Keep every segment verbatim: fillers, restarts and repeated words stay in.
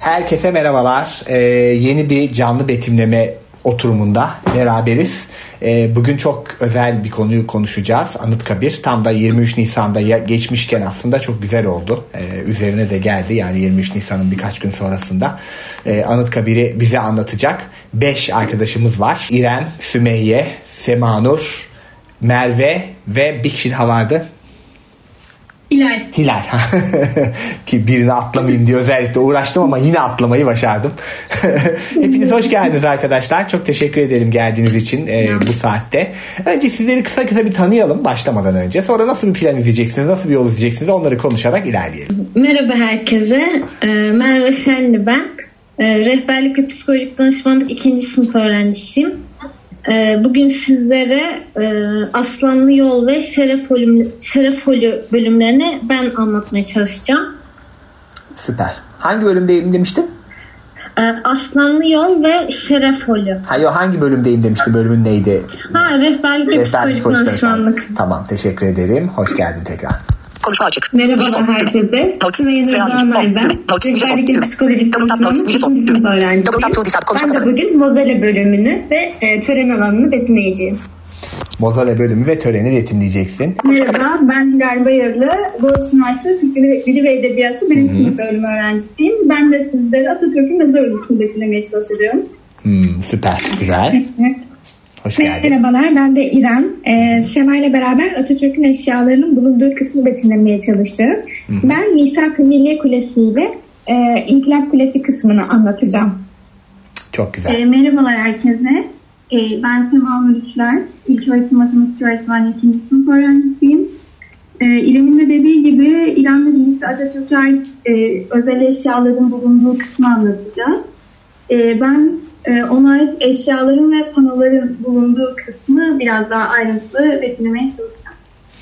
Herkese merhabalar. Ee, yeni bir canlı betimleme oturumunda beraberiz. Ee, bugün çok özel bir konuyu konuşacağız. Anıtkabir. Tam da yirmi üç Nisan'da geçmişken aslında çok güzel oldu. Ee, üzerine de geldi. Yani yirmi üç Nisan'ın birkaç gün sonrasında ee, Anıtkabir'i bize anlatacak beş arkadaşımız var. İrem, Sümeyye, Semanur, Merve ve bir kişi daha vardı. Hilal. Hilal. Ki birini atlamayayım diye özellikle uğraştım ama yine atlamayı başardım. Hepiniz hoş geldiniz arkadaşlar. Çok teşekkür ederim geldiğiniz için e, bu saatte. Önce sizleri kısa kısa bir tanıyalım başlamadan önce. Sonra nasıl bir plan izleyeceksiniz, nasıl bir yol izleyeceksiniz onları konuşarak ilerleyelim. Merhaba herkese. Ee, Merve Şenli ben. Ee, rehberlik ve psikolojik danışmanlık ikinci sınıf öğrencisiyim. Bugün sizlere e, Aslanlı Yol ve Şerefoli, Şerefoli bölümlerini ben anlatmaya çalışacağım. Süper. Hangi bölümdeyim demiştin? E, Aslanlı Yol ve Şerefoli. Hayır, hangi bölümdeyim demiştin? Bölümün neydi? Ha, rehberlik ve psikolojik danışmanlık. Tamam, teşekkür ederim. Hoş geldin tekrar. Konuşma açık. Merhabalar herkese. Sümeyye Nurdanay ben. Rehberlik ve psikolojik danışmanlık ikinci sınıf öğrencisiyim. Ben de bugün Mozele bölümünü ve e, tören alanını betimleyeceğim. Mozele bölümü ve töreni betimleyeceksin. Merhaba, ben Hilal Bayırlı. Boğaziçi Üniversitesi Türk Dili ve Edebiyatı birinci sınıf bölümü öğrencisiyim. Ben de sizlere Atatürk'ün mezar odasını betimlemeye çalışacağım. Hmm, süper, güzel. Hoş geldin. Merhabalar, ben de İrem. Ee, Sema ile beraber Atatürk'ün eşyalarının bulunduğu kısmı betimlemeye çalışacağız. Hı-hı. Ben Misak-ı Milliye Kulesi ile e, İnkılap Kulesi kısmını anlatacağım. Çok güzel. E, merhabalar herkese. E, ben Sema Nurüçler. İlköğretim Matematik Öğretmenliği ikinci sınıf öğrencisiyim. E, İrem'in de dediği gibi İrem'le birlikte Atatürk'e ait e, özel eşyaların bulunduğu kısmı anlatacağız. E, ben e, ona ait eşyaların ve panoların bulunduğu kısmı biraz daha ayrıntılı betimlemeye çalışacağım.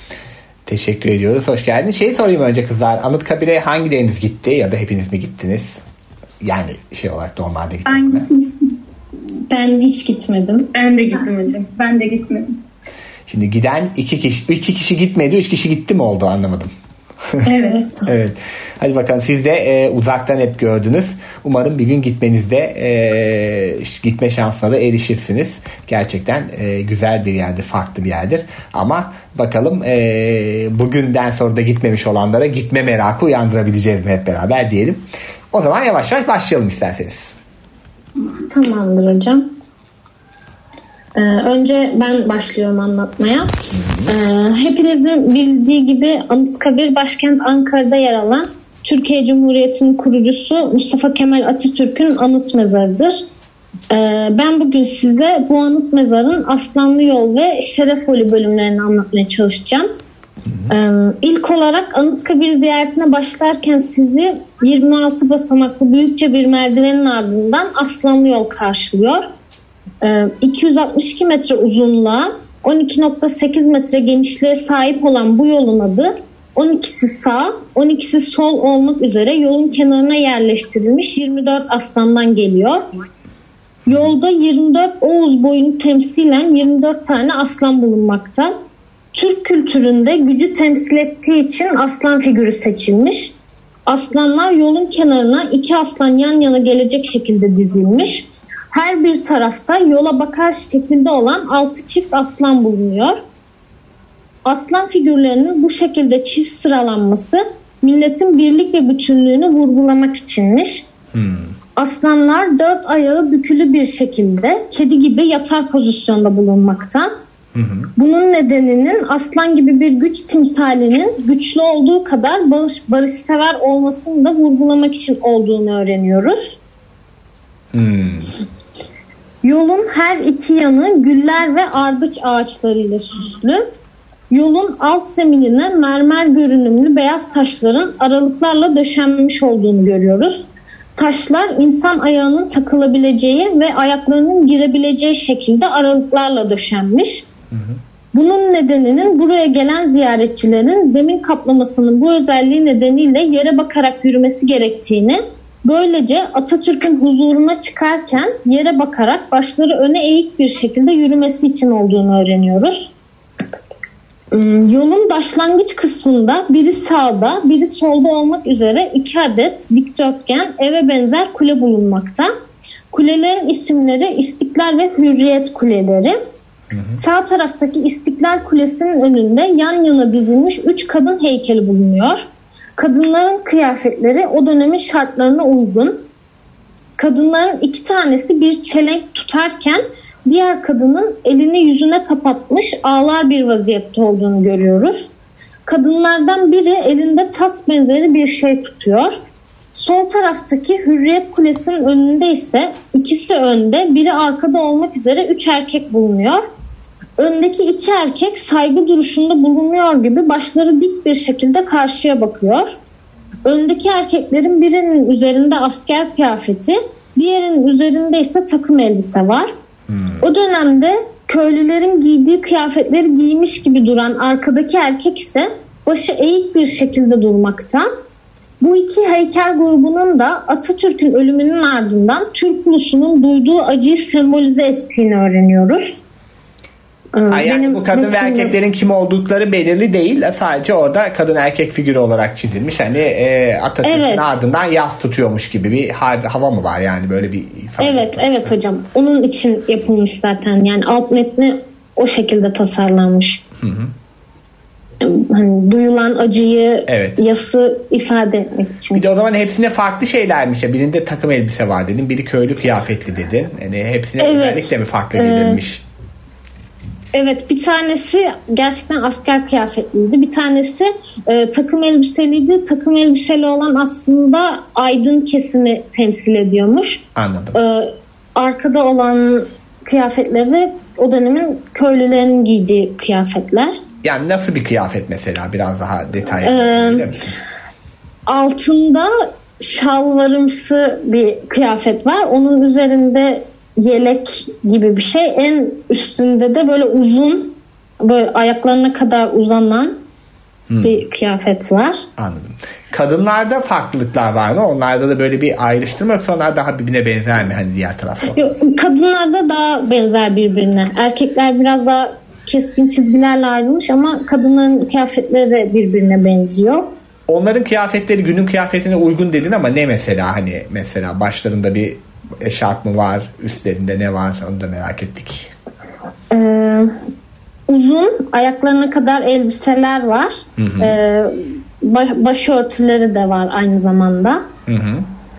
Teşekkür ediyoruz. Hoş geldin. Şey sorayım önce kızlar. Anıtkabir'e hangileriniz gitti ya da hepiniz mi gittiniz? Yani şey olarak normalde gittiniz ben mi? Gitmiştim. Ben hiç gitmedim. Ben de gittim hocam. Ben de gitmedim. Şimdi giden iki kişi, iki kişi gitmedi, üç kişi gitti mi oldu anlamadım. Evet. Evet. Hadi bakalım, siz de e, uzaktan hep gördünüz. Umarım bir gün gitmenizde e, gitme şansına da erişirsiniz. Gerçekten e, güzel bir yerdir, farklı bir yerdir. Ama bakalım e, bugünden sonra da gitmemiş olanlara gitme merakı uyandırabileceğiz mi hep beraber diyelim. O zaman yavaş yavaş başlayalım isterseniz. Tamamdır hocam. Ee, önce ben başlıyorum anlatmaya. Ee, hepinizin bildiği gibi Anıtkabir başkent Ankara'da yer alan Türkiye Cumhuriyeti'nin kurucusu Mustafa Kemal Atatürk'ün anıt mezarıdır. Ee, ben bugün size bu anıt mezarın Aslanlı Yol ve Şerefoli bölümlerini anlatmaya çalışacağım. Ee, ilk olarak Anıtkabir ziyaretine başlarken sizi yirmi altı basamaklı büyükçe bir merdivenin ardından Aslanlı Yol karşılıyor. iki yüz altmış iki metre uzunluğa, on iki nokta sekiz metre genişliğe sahip olan bu yolun adı on ikisi sağ, on ikisi sol olmak üzere yolun kenarına yerleştirilmiş yirmi dört aslandan geliyor. Yolda yirmi dört Oğuz boyunu temsilen yirmi dört tane aslan bulunmakta. Türk kültüründe gücü temsil ettiği için aslan figürü seçilmiş. Aslanlar yolun kenarına iki aslan yan yana gelecek şekilde dizilmiş. Her bir tarafta yola bakar şeklinde olan altı çift aslan bulunuyor. Aslan figürlerinin bu şekilde çift sıralanması milletin birlik ve bütünlüğünü vurgulamak içinmiş. Hmm. Aslanlar dört ayağı bükülü bir şekilde kedi gibi yatar pozisyonda bulunmakta. Hmm. Bunun nedeninin aslan gibi bir güç timsalinin güçlü olduğu kadar barış, barışsever olmasını da vurgulamak için olduğunu öğreniyoruz. Hmm. Yolun her iki yanı güller ve ardıç ağaçlarıyla süslü. Yolun alt zeminine mermer görünümlü beyaz taşların aralıklarla döşenmiş olduğunu görüyoruz. Taşlar insan ayağının takılabileceği ve ayaklarının girebileceği şekilde aralıklarla döşenmiş. Hı hı. Bunun nedeninin buraya gelen ziyaretçilerin zemin kaplamasının bu özelliği nedeniyle yere bakarak yürümesi gerektiğini, böylece Atatürk'ün huzuruna çıkarken yere bakarak başları öne eğik bir şekilde yürümesi için olduğunu öğreniyoruz. Yolun başlangıç kısmında biri sağda, biri solda olmak üzere iki adet dikdörtgen eve benzer kule bulunmakta. Kulelerin isimleri İstiklal ve Hürriyet kuleleri. Hı hı. Sağ taraftaki İstiklal Kulesi'nin önünde yan yana dizilmiş üç kadın heykeli bulunuyor. Kadınların kıyafetleri o dönemin şartlarına uygun. Kadınların iki tanesi bir çelenk tutarken diğer kadının elini yüzüne kapatmış ağlar bir vaziyette olduğunu görüyoruz. Kadınlardan biri elinde tas benzeri bir şey tutuyor. Sol taraftaki Hürriyet Kulesi'nin önünde ise ikisi önde, biri arkada olmak üzere üç erkek bulunuyor. Öndeki iki erkek saygı duruşunda bulunuyor gibi başları dik bir şekilde karşıya bakıyor. Öndeki erkeklerin birinin üzerinde asker kıyafeti, diğerinin üzerinde ise takım elbise var. Hmm. O dönemde köylülerin giydiği kıyafetleri giymiş gibi duran arkadaki erkek ise başı eğik bir şekilde durmakta. Bu iki heykel grubunun da Atatürk'ün ölümünün ardından Türk ulusunun duyduğu acıyı sembolize ettiğini öğreniyoruz. Ha, yani bu kadın ve erkeklerin kim oldukları belirli değil. Sadece orada kadın erkek figürü olarak çizilmiş. Hani e, Atatürk'ün evet. ardından yas tutuyormuş gibi bir hava mı var yani, böyle bir ifade? Evet, evet hocam. Onun için yapılmış zaten. Yani alt metni o şekilde tasarlanmış. Hı hı. Hani duyulan acıyı, evet. yası ifade etmek için. Bir de o zaman hepsine farklı şeylermiş ya. Birinde takım elbise var dedin, biri köylü kıyafetli dedin. Yani hepsine evet. özellikle mi farklı giydirilmiş? Ee, Evet, bir tanesi gerçekten asker kıyafetliydi. Bir tanesi e, takım elbiseliydi. Takım elbiseli olan aslında aydın kesimi temsil ediyormuş. Anladım. E, arkada olan kıyafetleri de o dönemin köylülerinin giydiği kıyafetler. Yani nasıl bir kıyafet mesela? Biraz daha detaylı bilir misin? Altında şalvarımsı bir kıyafet var. Onun üzerinde yelek gibi bir şey. En üstünde de böyle uzun, böyle ayaklarına kadar uzanan hmm. bir kıyafet var. Anladım. Kadınlarda farklılıklar var mı? Onlarda da böyle bir ayrıştırma, yoksa onlar daha birbirine benzer mi hani diğer tarafta? Yok, kadınlarda daha benzer birbirine. Erkekler biraz daha keskin çizgilerle ayrılmış ama kadınların kıyafetleri de birbirine benziyor. Onların kıyafetleri günün kıyafetine uygun dedin ama ne mesela, hani mesela başlarında bir eşarp mı var, üstlerinde ne var, onu da merak ettik. Ee, uzun ayaklarına kadar elbiseler var. Hı hı. Ee, baş, başörtüleri de var aynı zamanda. Hı hı.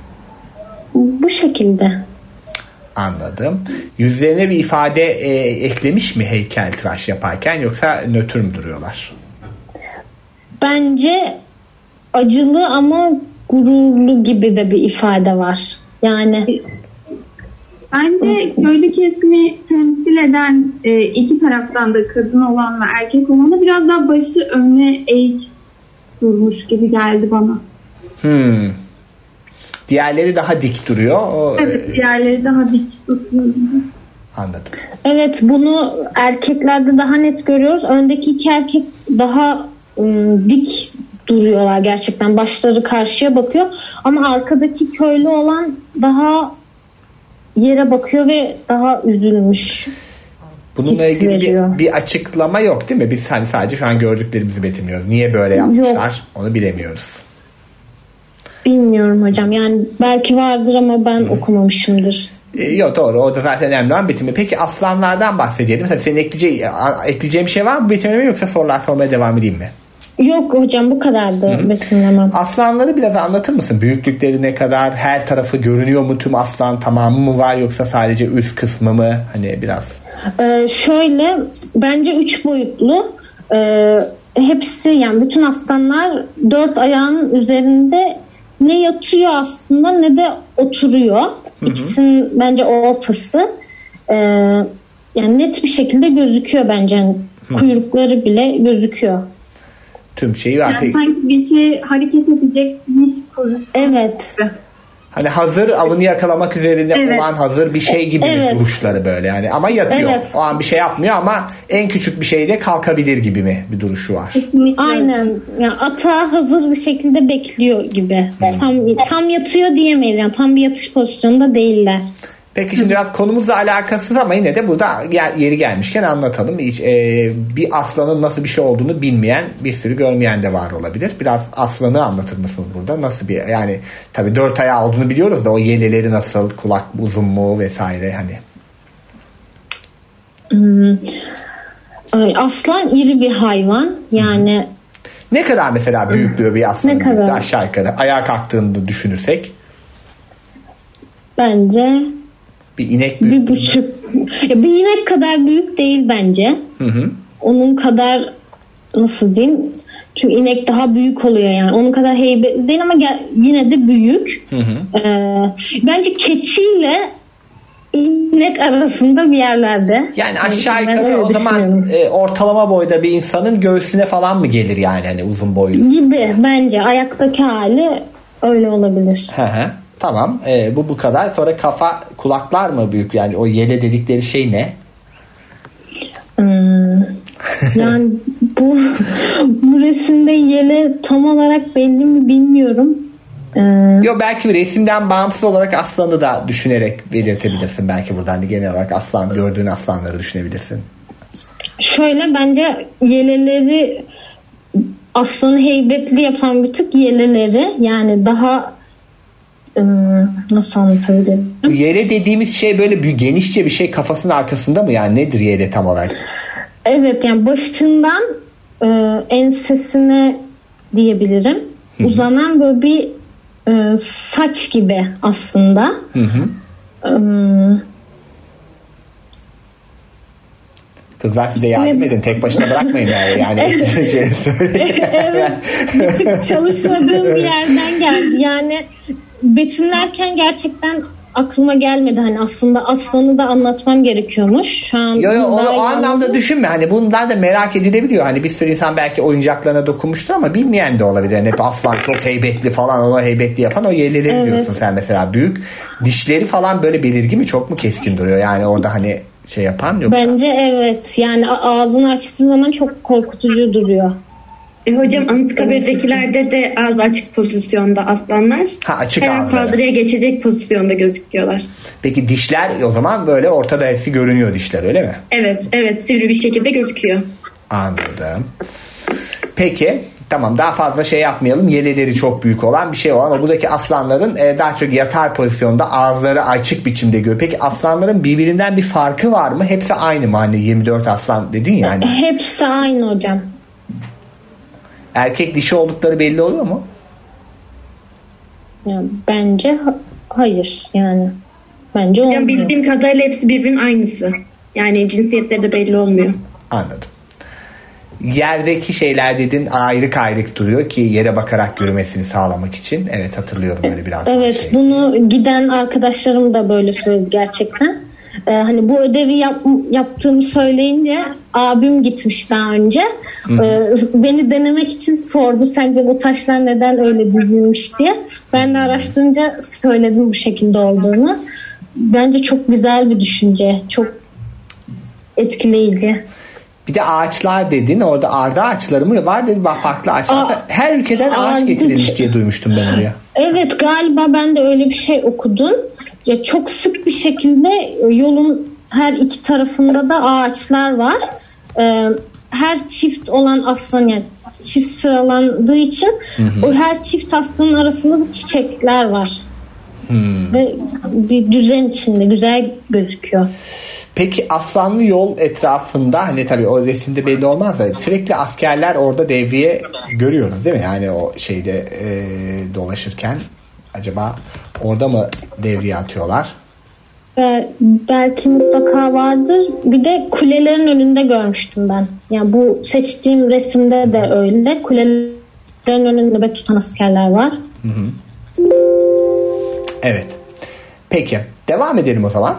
Bu şekilde. Anladım. Yüzlerine bir ifade e, eklemiş mi heykeltıraş yaparken, yoksa nötr mü duruyorlar? Bence acılı ama gururlu gibi de bir ifade var. Yani bence köylü kesimi temsil eden e, iki taraftan da kadın olan ve erkek olanı biraz daha başı önüne eğik durmuş gibi geldi bana. Hmm. Diğerleri daha dik duruyor. O, evet, diğerleri daha dik duruyor. Anladım. Evet, bunu erkeklerde daha net görüyoruz. Öndeki iki erkek daha ım, dik duruyorlar gerçekten. Başları karşıya bakıyor. Ama arkadaki köylü olan daha yere bakıyor ve daha üzülmüş. Bununla ilgili bir, bir açıklama yok değil mi? Biz hani sadece şu an gördüklerimizi betimliyoruz. Niye böyle yapmışlar yok. Onu bilemiyoruz. Bilmiyorum hocam. Yani belki vardır ama ben Hı. okumamışımdır. E, yok doğru. Orada zaten önemli olan bitimi. Peki aslanlardan bahsedelim. Tabii senin ekleyeceğin, ekleyeceğin bir şey var mı bitimime, yoksa sorular sormaya devam edeyim mi? Yok hocam, bu kadardı betimlemem. Aslanları biraz anlatır mısın? Büyüklükleri ne kadar? Her tarafı görünüyor mu? Tüm aslan tamamı mı var, yoksa sadece üst kısmı mı? Hani biraz. Ee, şöyle, bence üç boyutlu. Ee, hepsi, yani bütün aslanlar dört ayağının üzerinde ne yatıyor aslında ne de oturuyor. Hı hı. İkisinin bence ortası. Ee, yani net bir şekilde gözüküyor bence. Yani kuyrukları bile gözüküyor. Tüm şeyi yani artık... sanki bir şey hareket edecekmiş pozisyonu. Evet. Hani hazır avını yakalamak üzerine evet. olan hazır bir şey gibi evet. mi duruşları böyle yani, ama yatıyor. Evet. O an bir şey yapmıyor ama en küçük bir şeyde kalkabilir gibi mi bir duruşu var? Aynen. Yani ata hazır bir şekilde bekliyor gibi. Hmm. Tam tam yatıyor diyemeyiz. Yani tam bir yatış pozisyonunda değiller. Peki şimdi biraz konumuzla alakasız ama yine de burada yeri gelmişken anlatalım. Hiç, e, bir aslanın nasıl bir şey olduğunu bilmeyen, bir sürü görmeyen de var olabilir. Biraz aslanı anlatır mısınız burada? Nasıl bir, yani tabii dört ayağı olduğunu biliyoruz da o yeleleri nasıl, kulak uzun mu vesaire hani. Hmm. Aslan iri bir hayvan. Yani Hı-hı. Ne kadar mesela büyüklüğü bir aslanın? Ne kadar? Aşağı yukarı ayağa kalktığında düşünürsek. Bence bir inek büyük. Bir buçuk. Bir inek kadar büyük değil bence. Hı hı. Onun kadar nasıl diyeyim? Çünkü inek daha büyük oluyor yani. Onun kadar heybetli değil ama yine de büyük. Hı hı. Ee, bence keçiyle inek arasında bir yerlerde. Yani aşağı yukarı o zaman e, ortalama boyda bir insanın göğsüne falan mı gelir yani hani uzun boylu? Gibi bence. Ayaktaki hali öyle olabilir. Hı hı. Tamam. E, bu bu kadar. Sonra kafa, kulaklar mı büyük? Yani o yele dedikleri şey ne? Hmm, yani bu bu resimde yele tam olarak belli mi bilmiyorum. Ee, Yok belki bir resimden bağımsız olarak aslanı da düşünerek belirtebilirsin. Belki buradan da genel olarak aslan, gördüğün aslanları düşünebilirsin. Şöyle bence yeleleri aslanı heybetli yapan bir tık yeleleri, yani daha nasıl anlatabilirim? Yele dediğimiz şey böyle bir genişçe bir şey kafasının arkasında mı, yani nedir yele tam olarak? Evet, yani başından e, ensesine diyebilirim. Hı-hı. Uzanan böyle bir e, saç gibi aslında. Hı hı. E, Kızlar size yardım edin. Tek başına bırakmayın yani. yani evet. Hiç çalışmadığım bir yerden geldi. Yani betimlerken gerçekten aklıma gelmedi. Hani aslında aslanı da anlatmam gerekiyormuş. Şu an yo, yo, onu o anlamda düşünme. Hani bunlar da merak edilebiliyor. Hani bir sürü insan belki oyuncaklarına dokunmuştur ama bilmeyen de olabilir. Yani hep aslan çok heybetli falan, onu heybetli yapan o yerleri evet. Diyorsun sen mesela. Büyük dişleri falan böyle belirgin mi? Çok mu keskin duruyor? Yani orada hani şey yapan yoksa? Bence evet. Yani ağzını açtığı zaman çok korkutucu duruyor. E hocam Anıtkabir'dekilerde de ağzı açık pozisyonda aslanlar. Ha, açık her an saldırıya geçecek pozisyonda gözüküyorlar. Peki dişler o zaman böyle ortada hepsi görünüyor, dişler öyle mi? Evet, evet, sivri bir şekilde gözüküyor. Anladım. Peki tamam, daha fazla şey yapmayalım. Yeleleri çok büyük olan bir şey olan ama buradaki aslanların e, daha çok yatar pozisyonda, ağızları açık biçimde görüyor. Peki aslanların birbirinden bir farkı var mı? Hepsi aynı mı? Hani yirmi dört aslan dedin ya hani. Hepsi aynı hocam. Erkek dişi oldukları belli oluyor mu? Yani bence ha- hayır yani. Bence olmuyor. Yani bildiğim kadarıyla hepsi birbirinin aynısı. Yani cinsiyetleri de belli olmuyor. Anladım. Yerdeki şeyler dedin ayrık ayrık duruyor ki yere bakarak yürümesini sağlamak için. Evet, hatırlıyorum böyle biraz. Evet, şey. Bunu giden arkadaşlarım da böyle söyledi gerçekten. Ee, hani bu ödevi yap, yaptığımı söyleyince abim gitmiş daha önce. Ee, beni denemek için sordu, sence bu taşlar neden öyle dizilmiş diye. Ben de araştırınca söyledim bu şekilde olduğunu. Bence çok güzel bir düşünce. Çok etkileyici. Bir de ağaçlar dedin. Orada arda ağaçları mı var dedi, farklı ağaçlar. Aa, her ülkeden ağaç ardıç. Getirilmiş diye duymuştum ben oraya. Evet, galiba ben de öyle bir şey okudum. Ya çok sık bir şekilde yolun her iki tarafında da ağaçlar var. Ee, her çift olan aslan, yani çift sıralandığı için hı hı. o her çift aslanın arasında da çiçekler var. Hmm. Ve bir düzen içinde güzel gözüküyor. Peki aslanlı yol etrafında, hani tabii o resimde belli olmaz da sürekli askerler orada devriye görüyoruz değil mi? Yani o şeyde e, dolaşırken acaba orada mı devriye atıyorlar? Ee, belki mutlaka vardır. Bir de kulelerin önünde görmüştüm ben. Yani bu seçtiğim resimde de öyle. Kulelerin önünde nöbet tutan askerler var. Hı hı. Evet. Peki. Devam edelim o zaman.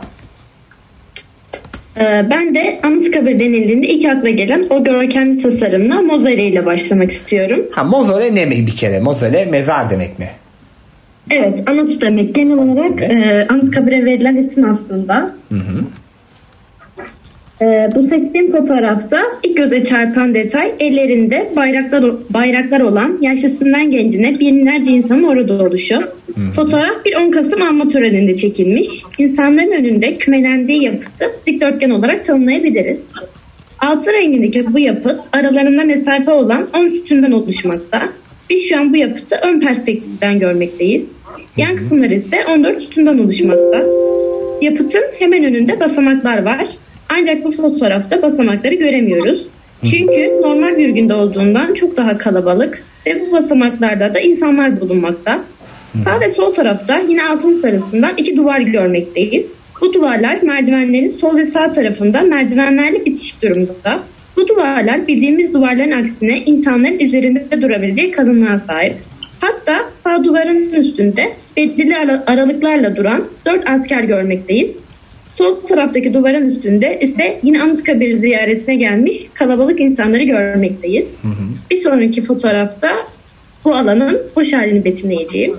Ben de Anıtkabir denildiğinde ilk akla gelen o görkemli tasarımla mozole ile başlamak istiyorum. Ha, mozole ne mi bir kere? Mozole mezar demek mi? Evet, anıt demek. Genel olarak evet. e, Anıtkabir'e verilen isim aslında. Hı hı. Ee, bu seçtiğim fotoğrafta ilk göze çarpan detay ellerinde bayraklar bayraklar olan yaşlısından gencine binlerce insanın orada oluşu. Hmm. Fotoğraf bir on Kasım anma töreninde çekilmiş. İnsanların önünde kümelendiği yapıtı dikdörtgen olarak tanımlayabiliriz. Altı rengindeki bu yapıt aralarında mesafe olan on sütundan oluşmakta. Biz şu an bu yapıtı ön perspektiften görmekteyiz. Yan kısımları ise on dört sütundan oluşmakta. Yapıtın hemen önünde basamaklar var. Ancak bu fotoğrafta basamakları göremiyoruz. Çünkü normal bir günde olduğundan çok daha kalabalık ve bu basamaklarda da insanlar bulunmakta. Sağ ve sol tarafta yine altın sarısından iki duvar görmekteyiz. Bu duvarlar merdivenlerin sol ve sağ tarafında merdivenlerle bitişik durumda. Bu duvarlar bildiğimiz duvarların aksine insanların üzerinde durabilecek kalınlığa sahip. Hatta sağ duvarın üstünde belirli aralıklarla duran dört asker görmekteyiz. Sol taraftaki duvarın üstünde ise yine Anıtkabir ziyaretine gelmiş kalabalık insanları görmekteyiz. Hı hı. Bir sonraki fotoğrafta bu alanın boş halini betimleyeceğim.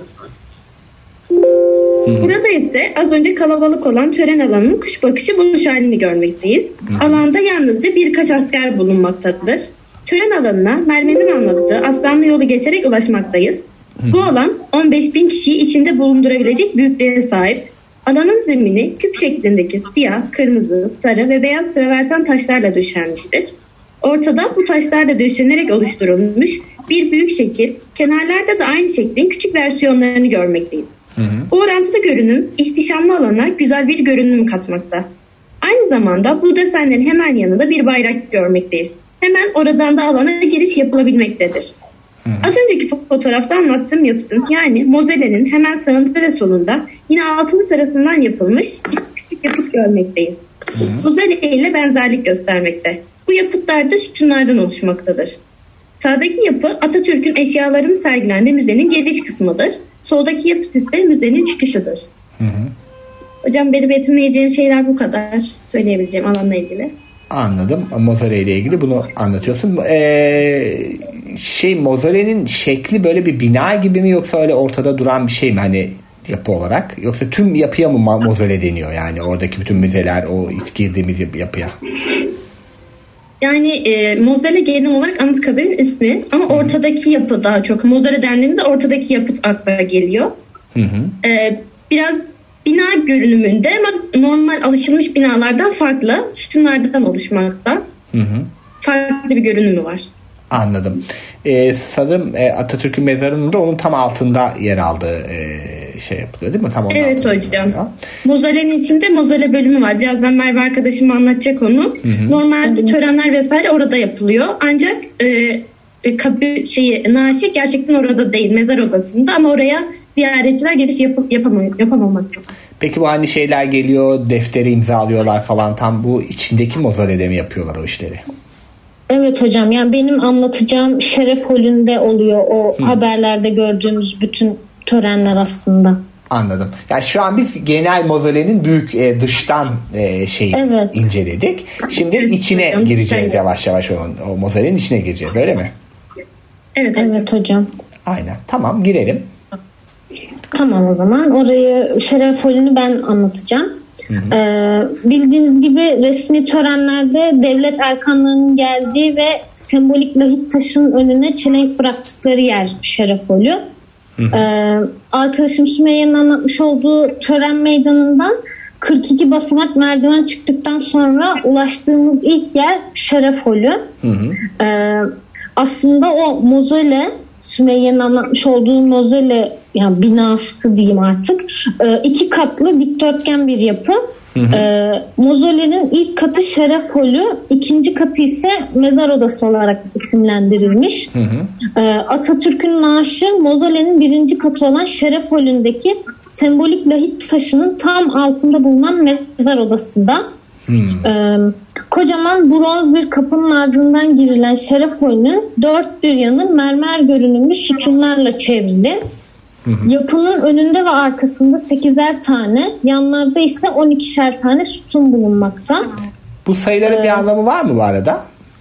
Hı hı. Burada ise az önce kalabalık olan tören alanının kuş bakışı boş halini görmekteyiz. Hı hı. Alanda yalnızca birkaç asker bulunmaktadır. Tören alanına Merve'nin anlattığı Aslanlı yolu geçerek ulaşmaktayız. Hı hı. Bu alan on beş bin kişiyi içinde bulundurabilecek büyüklüğe sahip. Alanın zemini küp şeklindeki siyah, kırmızı, sarı ve beyaz traverten taşlarla döşenmiştir. Ortada bu taşlarla döşenerek oluşturulmuş bir büyük şekil, kenarlarda da aynı şeklin küçük versiyonlarını görmekteyiz. Hı hı. Bu orantılı görünüm ihtişamlı alana güzel bir görünüm katmakta. Aynı zamanda bu desenlerin hemen yanında bir bayrak görmekteyiz. Hemen oradan da alana giriş yapılabilmektedir. Hı hı. Az önceki fotoğrafta anlattığım yapıtın yani Mozelle'nin hemen sağında ve solunda yine altılı sırasından yapılmış bir küçük yapıt görmekteyiz. Mozelle ile benzerlik göstermekte. Bu yapıtlar da sütunlardan oluşmaktadır. Sağdaki yapı Atatürk'ün eşyalarının sergilendiği müzenin giriş kısmıdır. Soldaki yapıt ise müzenin çıkışıdır. Hı hı. Hocam benim betimleyeceğim şeyler bu kadar. Söyleyebileceğim alanla ilgili. Anladım. Mozelle ile ilgili bunu anlatıyorsun. Ee, şey Mozelle'nin şekli böyle bir bina gibi mi yoksa öyle ortada duran bir şey mi hani yapı olarak? Yoksa tüm yapıya mı Mozelle deniyor yani oradaki bütün müzeler o ilk girdiğimiz yapıya? Yani e, Mozelle genel olarak Anıtkabir'in ismi ama Hı-hı. ortadaki yapı daha çok. Mozelle dendiğinde ortadaki yapıt akla geliyor. Hı-hı. E, biraz bina görünümünde ama normal alışılmış binalardan farklı sütunlardan oluşmakta. Hı hı. Farklı bir görünümü var. Anladım. Ee, sanırım e, Atatürk'ün mezarının da onun tam altında yer aldığı e, şey yapılıyor değil mi? Tam evet hocam. Mozelle'nin içinde Mozelle bölümü var. Birazdan Merve arkadaşım anlatacak onu. Hı hı. Normalde evet. törenler vesaire orada yapılıyor. Ancak e, e, kabir şeyi naaşı gerçekten orada değil. Mezar odasında ama oraya ziyaretçiler giriş yap- yapamıyor, yapamamakta. Peki bu hani şeyler geliyor, defteri imzalıyorlar falan tam bu içindeki Mozelle'de mi yapıyorlar o işleri? Evet hocam yani benim anlatacağım Şeref Holü'nde oluyor o Hı. haberlerde gördüğümüz bütün törenler aslında. Anladım. Yani şu an biz genel Mozelle'nin büyük e, dıştan e, şeyi evet. inceledik. Şimdi içine gireceğiz yavaş yavaş onun, o Mozelle'nin içine gireceğiz öyle mi? Evet, evet hocam. Aynen tamam girelim. Tamam o zaman orayı Şeref Holü'nü ben anlatacağım. Hı hı. Ee, bildiğiniz gibi resmi törenlerde devlet erkanlarının geldiği ve sembolik lahit taşının önüne çelenk bıraktıkları yer Şeref Holü. Hı hı. Ee, arkadaşım Sümeyye'nin anlatmış olduğu tören meydanından kırk iki basamak merdiven çıktıktan sonra ulaştığımız ilk yer Şeref Holü. Hı hı. Ee, aslında o Mozelle Sümeyye'nin anlatmış olduğu Mozelle yani binası diyeyim artık e, iki katlı dikdörtgen bir yapı. Hı hı. E, Mozelle'nin ilk katı Şeref Holü, ikinci katı ise mezar odası olarak isimlendirilmiş. Hı hı. E, Atatürk'ün naaşı Mozelle'nin birinci katı olan Şeref Holü'ndeki sembolik lahit taşının tam altında bulunan mezar odasında. Hmm. Ee, kocaman bronz bir kapının ardından girilen Şeref Holü'nün dört bir yanı mermer görünümlü sütunlarla çevrili. Hmm. Yapının önünde ve arkasında sekizer tane, yanlarda ise on ikişer tane sütun bulunmakta. Bu sayıların ee, bir anlamı var mı bu arada?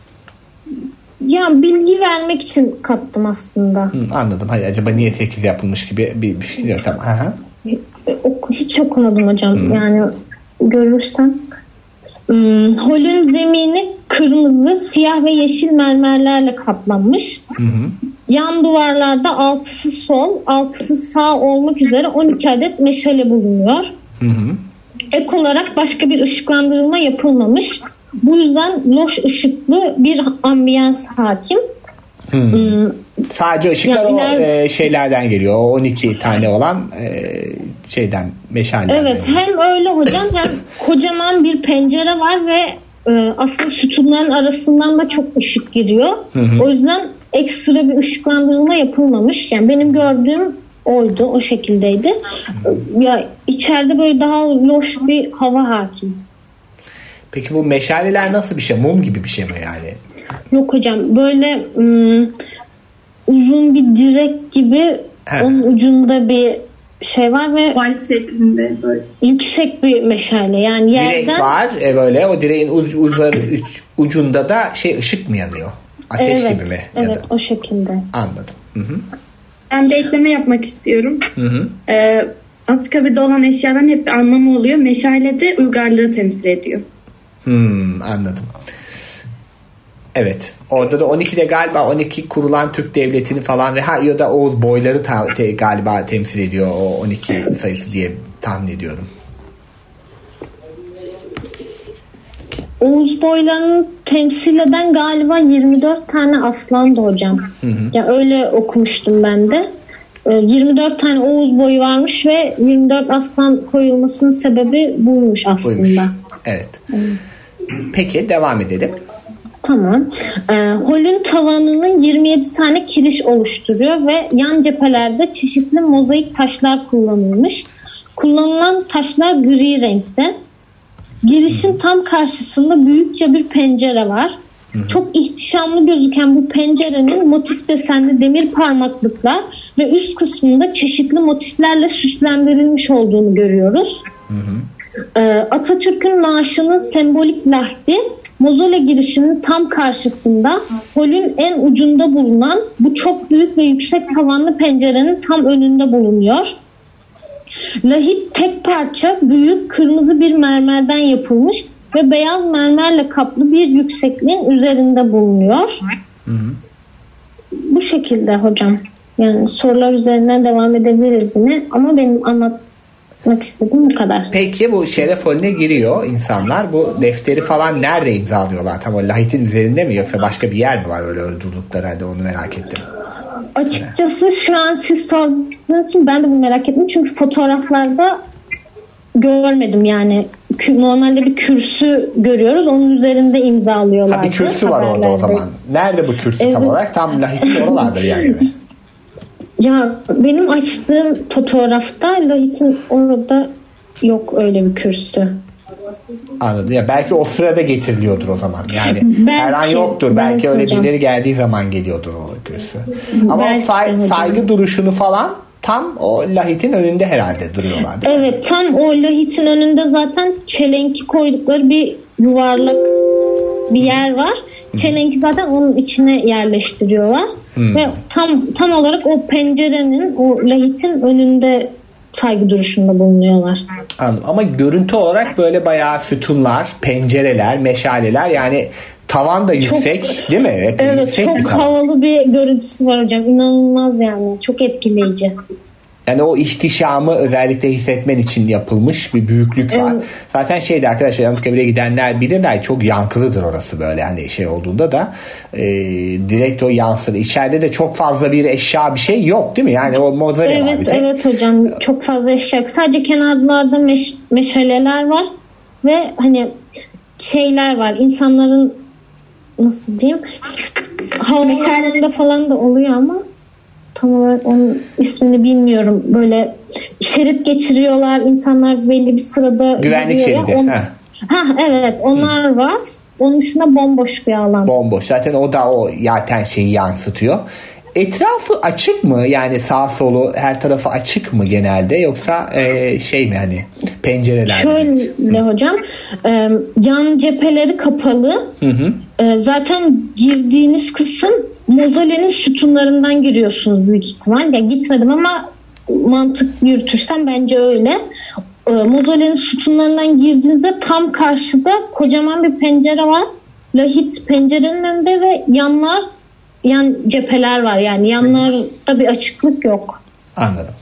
Ya bilgi vermek için kattım aslında. Hmm, anladım. Hayır, acaba niye sekiz yapılmış gibi bir, bir şey yok. Tamam. Aha. Hiç okumadım hocam. Hmm. Yani görürsem. Hmm, holün zemini kırmızı, siyah ve yeşil mermerlerle kaplanmış. Hı hı. Yan duvarlarda altısı sol, altısı sağ olmak üzere on iki adet meşale bulunuyor. Hı hı. Ek olarak başka bir ışıklandırılma yapılmamış. Bu yüzden loş ışıklı bir ambiyans hakim. Hmm. Hmm. Sadece ışıklar yani o iler... e, şeylerden geliyor. O on iki tane olan e, şeyden, meşalelerden. Evet, geliyor. Hem öyle hocam hem kocaman bir pencere var ve e, aslında sütunların arasından da çok ışık giriyor. Hı hı. O yüzden ekstra bir ışıklandırılma yapılmamış. Yani benim gördüğüm oydu, o şekildeydi. Hı. Ya içeride böyle daha loş bir hava hakim. Peki bu meşaleler nasıl bir şey? Mum gibi bir şey mi yani? Yok hocam, böyle ım, uzun bir direk gibi. He. Onun ucunda bir şey var ve şeklinde böyle yüksek bir meşale yani yerden. Direk var e böyle o direğin uc, ucları, ucunda da şey ışık mı yanıyor? Ateş evet, gibi mi? Evet, ya da? O şekilde. Anladım. Hı-hı. Ben de ekleme yapmak istiyorum. Ee, Anıtkabir'de olan eşyaların hep bir anlamı oluyor. Meşale de uygarlığı temsil ediyor. Hmm, anladım. Evet. Orada da on ikide galiba on iki kurulan Türk devletini falan ve ha ya da Oğuz boyları ta, te, galiba temsil ediyor o on iki sayısı diye tahmin ediyorum. Oğuz boylarını temsil eden galiba yirmi dört tane aslandı hocam. Hı hı. Ya öyle okumuştum ben de. yirmi dört tane Oğuz boyu varmış ve yirmi dört aslan koyulmasının sebebi buymuş aslında. Buymuş. Evet. Hı. Peki devam edelim. Tamam. E, holün tavanının yirmi yedi tane kiriş oluşturuyor ve yan cephelerde çeşitli mozaik taşlar kullanılmış. Kullanılan taşlar gri renkte. Girişin tam karşısında büyükçe bir pencere var. Hı-hı. Çok ihtişamlı gözüken bu pencerenin motif desenli demir parmaklıklar ve üst kısmında çeşitli motiflerle süslendirilmiş olduğunu görüyoruz. Ee, Atatürk'ün naaşının sembolik lahdi mozole girişinin tam karşısında holün en ucunda bulunan bu çok büyük ve yüksek tavanlı pencerenin tam önünde bulunuyor. Lahit tek parça büyük kırmızı bir mermerden yapılmış ve beyaz mermerle kaplı bir yüksekliğin üzerinde bulunuyor. Hı hı. Bu şekilde hocam. Yani sorular üzerinden devam edebiliriz yine ama benim anlatmak istediğim bu kadar. Peki bu şeref holüne giriyor insanlar. Bu defteri falan nerede imzalıyorlar? Tam o lahitin üzerinde mi yoksa başka bir yer mi var öyle öldürdükleri halde onu merak ettim. Açıkçası şu an siz sorduğunuz için ben de bunu merak ettim. Çünkü fotoğraflarda görmedim yani. Normalde bir kürsü görüyoruz. Onun üzerinde imzalıyorlar. Ha, bir kürsü var orada o zaman. Nerede bu kürsü evet. Tam olarak? Tam lahitin oralardır yani. Ya benim açtığım fotoğrafta lahitin orada yok öyle bir kürsü. Anladım. Ya belki o sırada getiriliyordur o zaman. Yani belki, her an yoktur. Belki, belki öyle hocam. Birileri geldiği zaman geliyordur o kürsü. Ama belki say, saygı duruşunu falan tam o lahitin önünde herhalde duruyorlar. Evet, tam o lahitin önünde zaten çelenki koydukları bir yuvarlak bir yer var. Çelenki zaten onun içine yerleştiriyorlar. Hmm. Ve tam tam olarak o pencerenin, o lahitin önünde saygı duruşunda bulunuyorlar. Anladım. Ama görüntü olarak böyle bayağı sütunlar, pencereler, meşaleler yani tavan da yüksek çok, değil mi? Hep evet yüksek çok bir havalı bir görüntüsü var hocam. İnanılmaz yani. Çok etkileyici. Yani o ihtişamı özellikle hissetmen için yapılmış bir büyüklük var. Evet. Zaten şeyde arkadaşlar Anıtkabir'e gidenler bilirler çok yankılıdır orası böyle hani şey olduğunda da e, direkt o yansır. İçeride de çok fazla bir eşya bir şey yok değil mi? Yani o mozare evet, var bir tek. Evet hocam çok fazla eşya yok. Sadece kenarlarda meş, meşaleler var ve hani şeyler var. İnsanların nasıl diyeyim havalarında falan da oluyor ama tam olarak onun ismini bilmiyorum. Böyle şerit geçiriyorlar. İnsanlar belli bir sırada güvenlik şeridi. On... Ha. ha evet onlar Hı. var. Onun dışında bomboş bir alan. Bomboş. Zaten o da o zaten şeyi yansıtıyor. Etrafı açık mı? Yani sağ solu her tarafı açık mı genelde yoksa e, şey mi hani pencereler Şöyle mi? hocam e, yan cepheleri kapalı. Hı hı. E, zaten girdiğiniz kısım mozolenin sütunlarından giriyorsunuz büyük ihtimal. Ya gitmedim ama mantık yürütürsem bence öyle. e, Mauzole'nin sütunlarından girdiğinizde tam karşıda kocaman bir pencere var. Lahit pencerenin önünde ve yanlar yan cepheler var. Yani yanlarda bir açıklık yok. Anladım.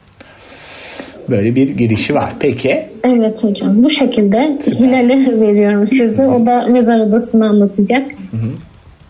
Böyle bir girişi var. Peki. Evet hocam. Bu şekilde Hilal'e veriyorum sözü. O da mezar odasını anlatacak. Hı hı.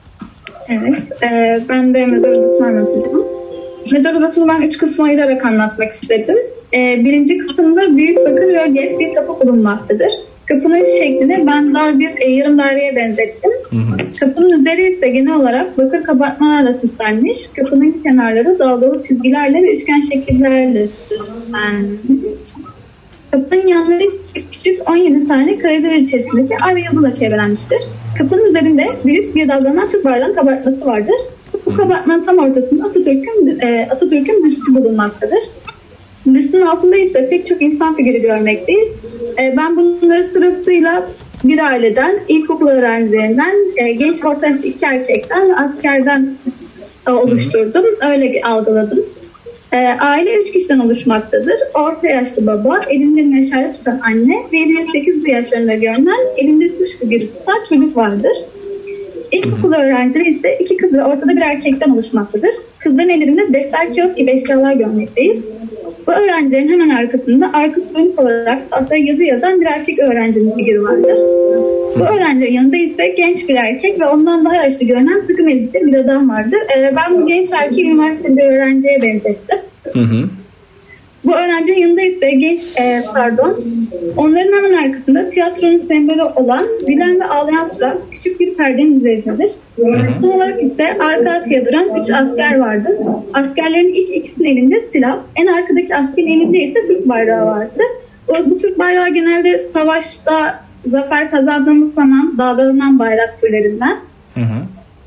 Evet. E, ben de mezar odasını anlatacağım. Mezar odasını ben üç kısma ayırarak anlatmak istedim. E, birinci kısımda büyük bakır rölyef bir kapı bulunmaktadır. Kapının şeklini ben dar bir e, yarım daireye benzettim. Hı hı. Kapının üzeri ise genel olarak bakır kabartmalarla süslenmiş. Kapının kenarları dalgalı çizgilerle ve üçgen şekillerle süslenmiş. Kapının yanları ise küçük on yedi tane kareler içerisindeki ay yazıyla çevrelenmiştir. Kapının üzerinde büyük bir dalgalanan Türk bayrağının kabartması vardır. Bu kabartmanın tam ortasında Atatürk'ün e, Atatürk'ün büstü bulunmaktadır. Büstün altında ise pek çok insan figürü görmekteyiz. E, ben bunları sırasıyla bir aileden, ilkokul öğrencilerinden, e, genç orta yaşlı iki erkekten ve askerden e, oluşturdum. Öyle algıladım. E, aile üç kişiden oluşmaktadır. Orta yaşlı baba, elinde meşale tutan anne ve yedi sekiz yaşlarında görünen elinde kuş figürü tutan çocuk vardır. İlkokul öğrencileri ise iki kız ve ortada bir erkekten oluşmaktadır. Kızların ellerinde defter, kağıt gibi eşyalar görmekteyiz. Bu öğrencilerin hemen arkasında arkası dönük olarak tahtaya yazı yazan bir erkek öğrencinin figürü vardır. Bu öğrencilerin yanında ise genç bir erkek ve ondan daha yaşlı görünen takım elbiseli bir adam vardır. Ee, ben bu genç erkeği üniversitede öğrenciye benzettim. Hı hı. Bu öğrencinin yanında ise genç, e, pardon, onların hemen arkasında tiyatronun sembolü olan gülen ve ağlayan surat küçük bir perdenin üzerindedir. Son olarak ise arka arkaya duran üç asker vardır. Askerlerin ilk ikisinin elinde silah, en arkadaki askerin elinde ise Türk bayrağı vardı. Bu, bu Türk bayrağı genelde savaşta zafer kazandığımız zaman dalgalanan bayrak türlerinden. Hı hı.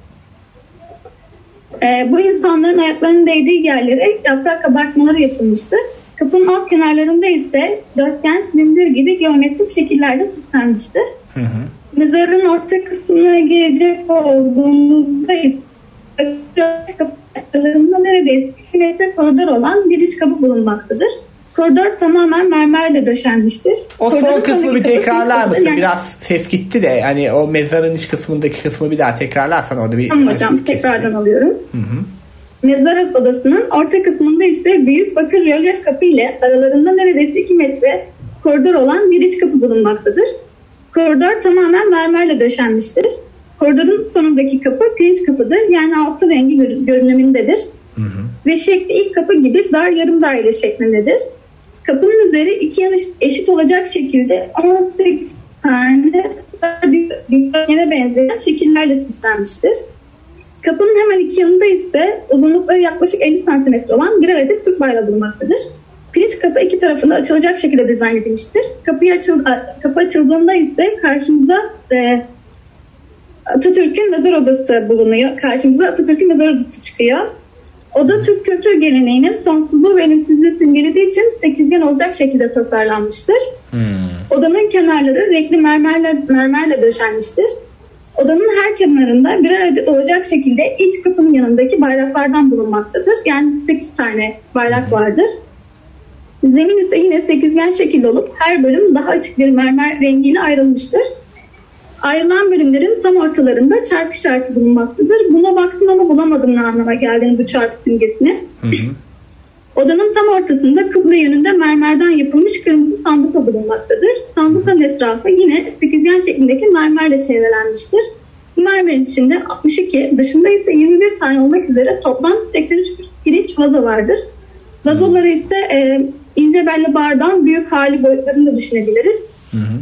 E, bu insanların ayaklarının değdiği yerlere yaprak kabartmaları yapılmıştır. Kapının alt kenarlarında ise dörtgen, silindir gibi geometrik şekillerde süslenmiştir. Hı hı. Mezarın orta kısmına gelecek olduğumuzda ise kapılarında neredeyse iki metre koridor olan bir iç kapı bulunmaktadır. Koridor tamamen mermerle döşenmiştir. O Koridorun son kısmı bir tekrarlar mısın? Yani... Biraz ses gitti de hani o mezarın iç kısmındaki kısmı bir daha tekrarlarsan orada bir... Tamam hocam, tekrardan alıyorum. Hı hı. Mezar odasının orta kısmında ise büyük bakır rölyef kapı ile aralarında neredeyse iki metre koridor olan bir iç kapı bulunmaktadır. Koridor tamamen mermerle döşenmiştir. Koridorun sonundaki kapı pirinç kapıdır. Yani altın rengi görünümündedir. Hı hı. Ve şekli ilk kapı gibi dar yarım daire şeklindedir. Kapının üzeri iki yanı eşit olacak şekilde on sekiz tane bir benzeyen şekillerle süslenmiştir. Kapının hemen iki yanında ise uzunlukları yaklaşık elli santimetre olan bir adet Türk bayrağı bulunmaktadır. Pirinç kapı iki tarafında açılacak şekilde dizayn edilmiştir. Kapı, açıl, kapı açıldığında ise karşımıza e, Atatürk'ün mezar odası bulunuyor. Karşımıza Atatürk'ün mezar odası çıkıyor. Oda Türk kültür geleneğinin sonsuzluğu ve ölümsüzlüğü simgelediği için sekizgen olacak şekilde tasarlanmıştır. Hmm. Odanın kenarları renkli mermerle, mermerle döşenmiştir. Odanın her kenarında birer adet olacak şekilde iç kapının yanındaki bayraklardan bulunmaktadır. Yani sekiz tane bayrak vardır. Zemin ise yine sekizgen şekilde olup her bölüm daha açık bir mermer rengiyle ayrılmıştır. Ayrılan bölümlerin tam ortalarında çarpı işareti bulunmaktadır. Buna baktım ama bulamadım ne anlama geldiğini bu çarpı simgesini. Hı hı. Odanın tam ortasında kıble yönünde mermerden yapılmış kırmızı sanduka bulunmaktadır. Sandukanın etrafı yine sekizgen şeklindeki mermerle çevrelenmiştir. Bu mermerin içinde altmış iki, dışında ise yirmi bir tane olmak üzere toplam seksen üç pirinç vazo vardır. Vazoları ise e, ince belli bardağın büyük hali boyutlarını da düşünebiliriz. Hı hı.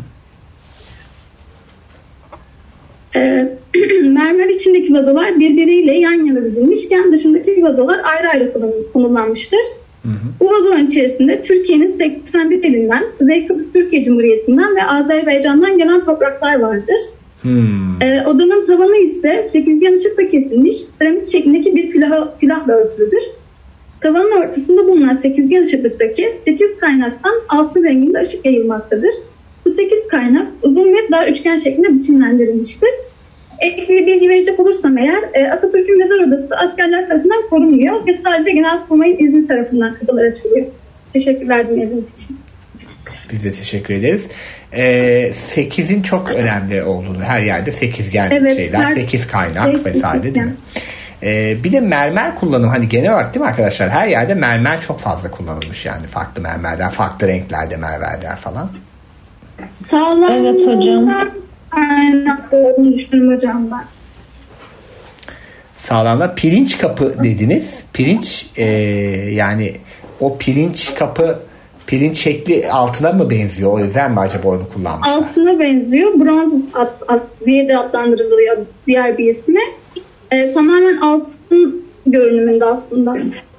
E, mermer içindeki vazolar birbiriyle yan yana dizilmişken dışındaki vazolar ayrı ayrı konumlanmıştır. Hı hı. Bu vazoların içerisinde Türkiye'nin seksen bir elinden, Kuzey Kıbrıs Türkiye Cumhuriyeti'nden ve Azerbaycan'dan gelen topraklar vardır. Hmm. Ee, odanın tavanı ise sekizgen ışıkla kesilmiş piramit şeklindeki bir külah, külahla örtülüdür. Tavanın ortasında bulunan sekizgen ışıklıktaki sekiz kaynaktan altın renginde ışık yayılmaktadır. Bu sekiz kaynak uzun ve dar üçgen şeklinde biçimlendirilmiştir. Ek bir bilgi verecek olursam eğer Atatürk'ün mezar odası askerler tarafından korunmuyor ve sadece Genelkurmay'ın izni tarafından kapılar açılıyor. Teşekkürler dinlediğiniz için. Biz de teşekkür ederiz. Ee, sekizin çok önemli olduğunu, her yerde sekizgen evet, şeyler, her, sekiz kaynak sekiz, vesaire sekiz değil mi? Ee, bir de mermer kullanımı, hani genel olarak değil mi arkadaşlar? Her yerde mermer çok fazla kullanılmış yani. Farklı mermerler, farklı renklerde mermerler falan. Sağlam. Evet hocam. Kaynaklı olduğunu düşünüyorum hocam ben. Sağlamda pirinç kapı dediniz. Pirinç e, yani o pirinç kapı pirinç şekli altına mı benziyor? O yüzden mi acaba onu kullanmışlar? Altına benziyor. Bronz at, as, diye de adlandırılıyor diğer bir ismi. Ee, tamamen altın görünümünde aslında.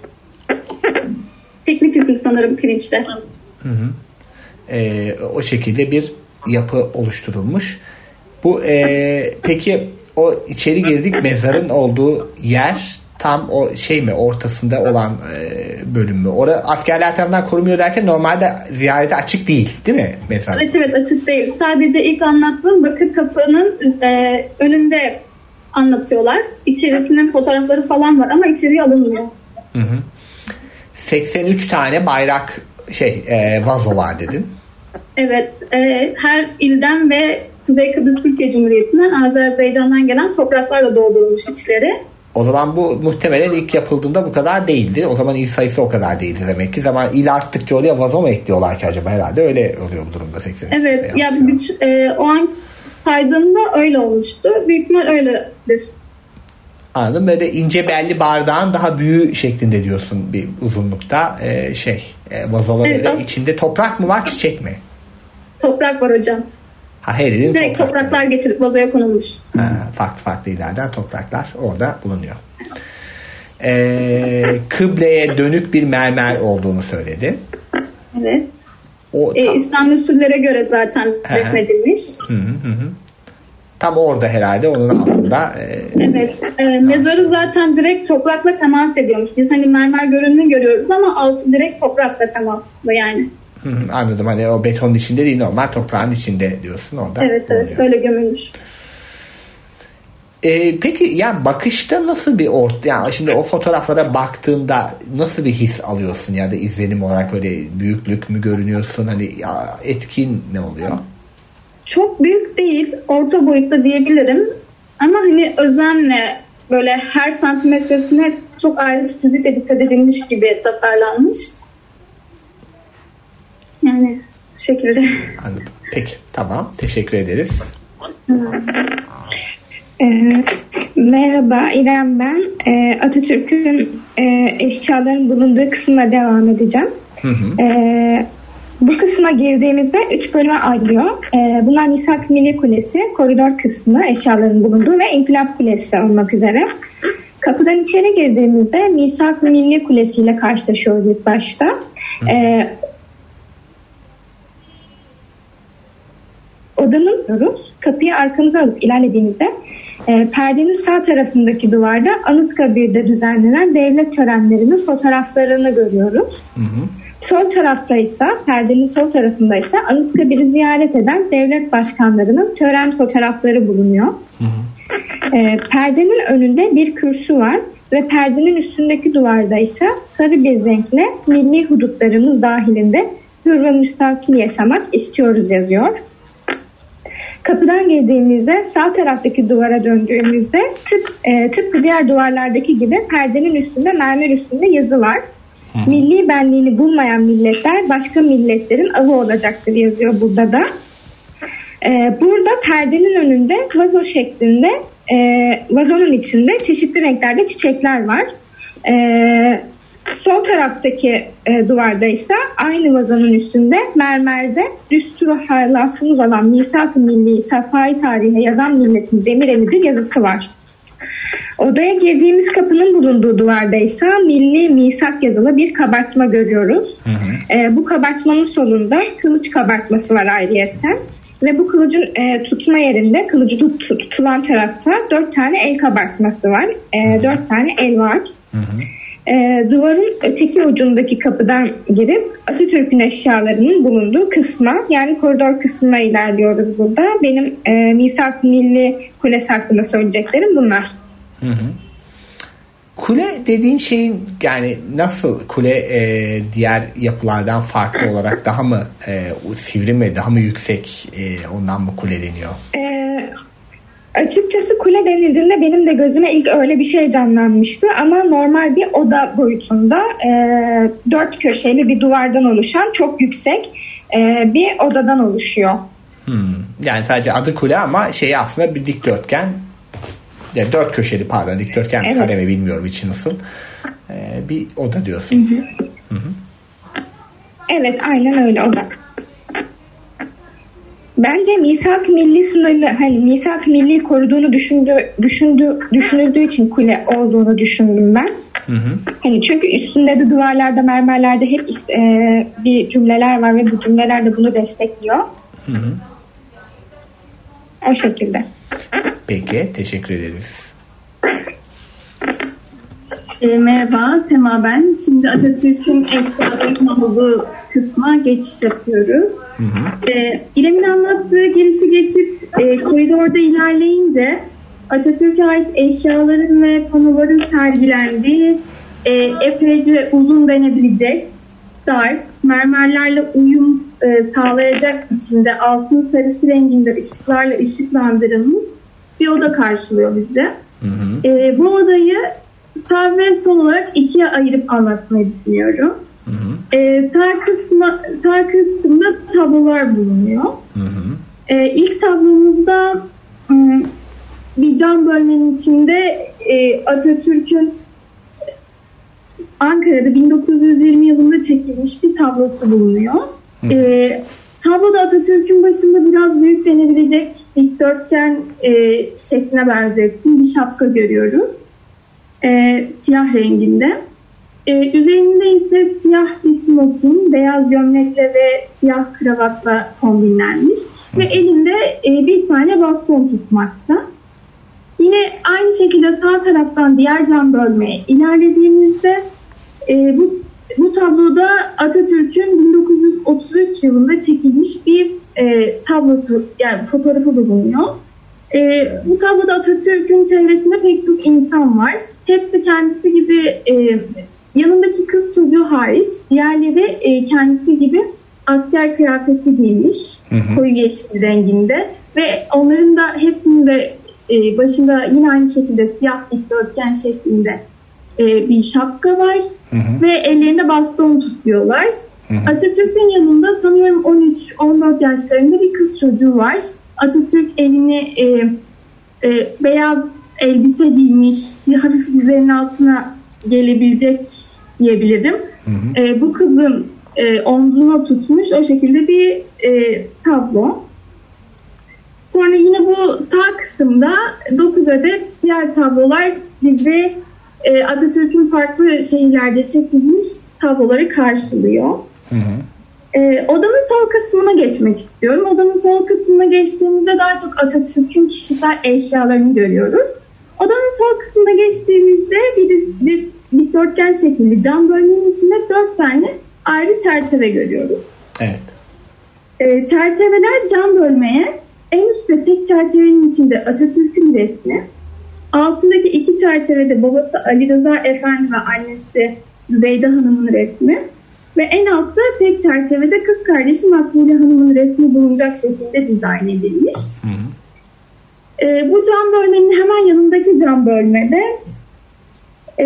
Teknik ismi sanırım pirinçte. Hı hı. Ee, o şekilde bir yapı oluşturulmuş. Bu e, peki o içeri girdik, mezarın olduğu yer tam o şey mi, ortasında olan e, bölüm mü? Orada askerler tarafından korumuyor derken normalde ziyarete açık değil değil mi mezar? Evet evet açık değil. Sadece ilk anlattığım bakır kapının e, önünde anlatıyorlar. İçerisinin fotoğrafları falan var ama içeriye alınmıyor. Hı hı. seksen üç tane bayrak şey e, vazo var dedin. Evet. E, her ilden ve Kuzey Kıbrıs Türkiye Cumhuriyeti'nden, Azerbaycan'dan gelen topraklarla doldurulmuş içleri. O zaman bu muhtemelen ilk yapıldığında bu kadar değildi. O zaman il sayısı o kadar değildi demek ki. Zaman il arttıkça oraya vazo mu ekliyorlar ki acaba? Herhalde öyle oluyor bu durumda. seksen üç Evet. Ya bütün, e, o an saydığımda öyle olmuştu. Büyük ihtimal öyledir. Anladım. Böyle ince belli bardağın daha büyüğü şeklinde diyorsun bir uzunlukta. Ee, şey e, vazolar evet, öyle. İçinde toprak mı var, çiçek mi? Toprak var hocam. Ha, her yerin direkt toprakları. topraklar getirip vazoya konulmuş. Ha, farklı farklı illerden topraklar orada bulunuyor. Ee, kıbleye dönük bir mermer olduğunu söyledi. Evet. O Ee, tam... İslam usullere göre zaten resmedilmiş. Hı hı hı. Tam orada herhalde onun altında. E... Evet. E, mezarı zaten direkt toprakla temas ediyormuş. Biz hani mermer görünümünü görüyoruz ama altı direkt toprakla temaslı yani. Hı hı, anladım. Hani o betonun içinde değil, normal toprağın içinde diyorsun orada. Evet oluyor. evet. Öyle gömülmüş. Ee, peki yani bakışta nasıl bir ort yani şimdi o fotoğraflara baktığında nasıl bir his alıyorsun ya da izlenim olarak, böyle büyüklük mü görünüyorsun, hani ya, etkin ne oluyor? Çok büyük değil, orta boyutta diyebilirim ama hani özenle böyle her santimetresine çok ayrı titizlikle dikkat edilmiş gibi tasarlanmış. Yani bu şekilde. Anladım. Peki tamam, teşekkür ederiz. Ee, merhaba İrem ben. Ee, Atatürk'ün e, eşyaların bulunduğu kısımla devam edeceğim. Hı hı. Ee, bu kısma girdiğimizde üç bölüme ayrılıyor. Ee, bunlar Misak Milli Kulesi, koridor kısmı, eşyaların bulunduğu ve İnkılap Kulesi olmak üzere. Kapıdan içeri girdiğimizde Misak Milli Kulesi ile karşılaşıyoruz ilk başta. Ee, odanın diyoruz. Kapıyı arkamıza alıp ilerlediğimizde e, perdenin sağ tarafındaki duvarda Anıtkabir'de düzenlenen devlet törenlerinin fotoğraflarını görüyoruz. Hı hı. Sol tarafta ise, perdenin sol tarafında ise Anıtkabir'i ziyaret eden devlet başkanlarının tören fotoğrafları bulunuyor. Hı hı. E, perdenin önünde bir kürsü var ve perdenin üstündeki duvarda ise sarı bir renkle milli hudutlarımız dahilinde hür ve müstakil yaşamak istiyoruz yazıyor. Kapıdan girdiğimizde sağ taraftaki duvara döndüğümüzde tıp, e, tıpkı diğer duvarlardaki gibi perdenin üstünde mermer üstünde yazı var. Hı. Milli benliğini bulmayan milletler başka milletlerin avı olacaktır yazıyor burada da. E, burada perdenin önünde vazo şeklinde e, vazonun içinde çeşitli renklerde çiçekler var. E, Sol taraftaki e, duvarda ise aynı vazonun üstünde mermerde düsturu halasımız olan Misak-ı Milli Safai Tarihe yazan milletin demir elidir yazısı var. Odaya girdiğimiz kapının bulunduğu duvarda ise milli misak yazılı bir kabartma görüyoruz. Hı hı. E, bu kabartmanın sonunda kılıç kabartması var ayrıyetten. Ve bu kılıcın e, tutma yerinde, kılıcı tut, tut, tutulan tarafta dört tane el kabartması var. E, dört tane el var. Hı hı. E, duvarın öteki ucundaki kapıdan girip Atatürk'ün eşyalarının bulunduğu kısma, yani koridor kısmına ilerliyoruz burada. Benim e, Misak Milli Kulesi hakkında söyleyeceklerim bunlar. Hı hı. Kule dediğin şeyin yani nasıl kule e, diğer yapılardan farklı olarak daha mı e, sivri mi, daha mı yüksek, e, ondan mı kule deniyor? Ee, açıkçası kule denildiğinde benim de gözüme ilk öyle bir şey canlanmıştı ama normal bir oda boyutunda e, dört köşeli bir duvardan oluşan çok yüksek e, bir odadan oluşuyor. Hmm. Yani sadece adı kule ama şeyi aslında bir dikdörtgen. Yani dört köşeli pardon dikdörtgen evet. Kare mi bilmiyorum içi nasıl. Ee, bir oda diyorsun. Hı hı. Hı hı. Evet aynen öyle oda. Bence misak milli sınırlı hani misak milli koruduğunu düşündü, düşündü, düşünüldüğü için kule olduğunu düşündüm ben. Hı hı. Hani çünkü üstünde de duvarlarda mermerlerde hep e, bir cümleler var ve bu cümleler de bunu destekliyor. Hı hı. O şekilde. Peki, teşekkür ederiz. E, merhaba, Sema ben. Şimdi Atatürk'ün eşyaların olduğu kısma geçiş yapıyoruz. Hı hı. E, İrem'in anlattığı girişi geçip e, koridorda ilerleyince Atatürk'e ait eşyaların ve panoların sergilendiği e, epeyce uzun denebilecek, dar, mermerlerle uyum e, sağlayacak biçimde altın sarısı renginde ışıklarla ışıklandırılmış bir oda karşılıyor bizi. Hı hı. E, bu odayı sağ ve sol olarak ikiye ayırıp anlatmayı düşünüyorum. Hı hı. E, sağ, kısma, sağ kısmında tablolar bulunuyor. Hı hı. E, ilk tablomuzda m, bir cam bölmenin içinde e, Atatürk'ün Ankara'da bin dokuz yüz yirmi yılında çekilmiş bir tablosu bulunuyor. Hı. E, tabloda Atatürk'ün başında biraz büyük denebilecek dikdörtgen e, şekline benzettiğim bir şapka görüyoruz. E, siyah renginde. E, üzerinde ise siyah bir smoking, beyaz gömlekle ve siyah kravatla kombinlenmiş. Hı. Ve elinde e, bir tane baston tutmakta. Yine aynı şekilde sağ taraftan diğer cam bölmeye ilerlediğimizde e, bu bu tabloda Atatürk'ün bin dokuz yüz otuz üç yılında çekilmiş bir e, tablosu, yani fotoğrafı bulunuyor. E, bu tabloda Atatürk'ün çevresinde pek çok insan var. Hepsi kendisi gibi, e, yanındaki kız çocuğu hariç, diğerleri e, kendisi gibi asker kıyafeti giymiş, hı hı. koyu yeşil renginde ve onların da hepsinin de e, başında yine aynı şekilde siyah dikdörtgen şeklinde e, bir şapka var. Hı hı. Ve ellerinde baston tutuyorlar. Hı hı. Atatürk'ün yanında sanıyorum on üç on dört yaşlarında bir kız çocuğu var. Atatürk elini e, e, beyaz elbise giymiş, bir hafif dizlerinin altına gelebilecek diyebilirim. Hı hı. E, bu kızın e, omzuna tutmuş o şekilde bir e, tablo. Sonra yine bu sağ kısımda dokuz adet diğer tablolar bizi e, Atatürk'ün farklı şehirlerde çekilmiş tabloları karşılıyor. Hı hı. E, odanın sol kısmına geçmek istiyorum. Odanın sol kısmına geçtiğimizde daha çok Atatürk'ün kişisel eşyalarını görüyoruz. Odanın sol kısmına geçtiğimizde bir, bir dikdörtgen şekilli cam bölmenin içinde dört tane ayrı çerçeve görüyoruz. Evet. E, çerçeveler cam bölmeye, en üstte tek çerçevenin içinde Atatürk'ün resmi, altındaki iki çerçevede babası Ali Rıza Efendi ve annesi Zübeyde Hanım'ın resmi ve en altta tek çerçevede kız kardeşi Makbule Hanım'ın resmi bulunacak şekilde dizayn edilmiş. Hı hı. Ee, bu cam bölmenin hemen yanındaki cam bölmede e,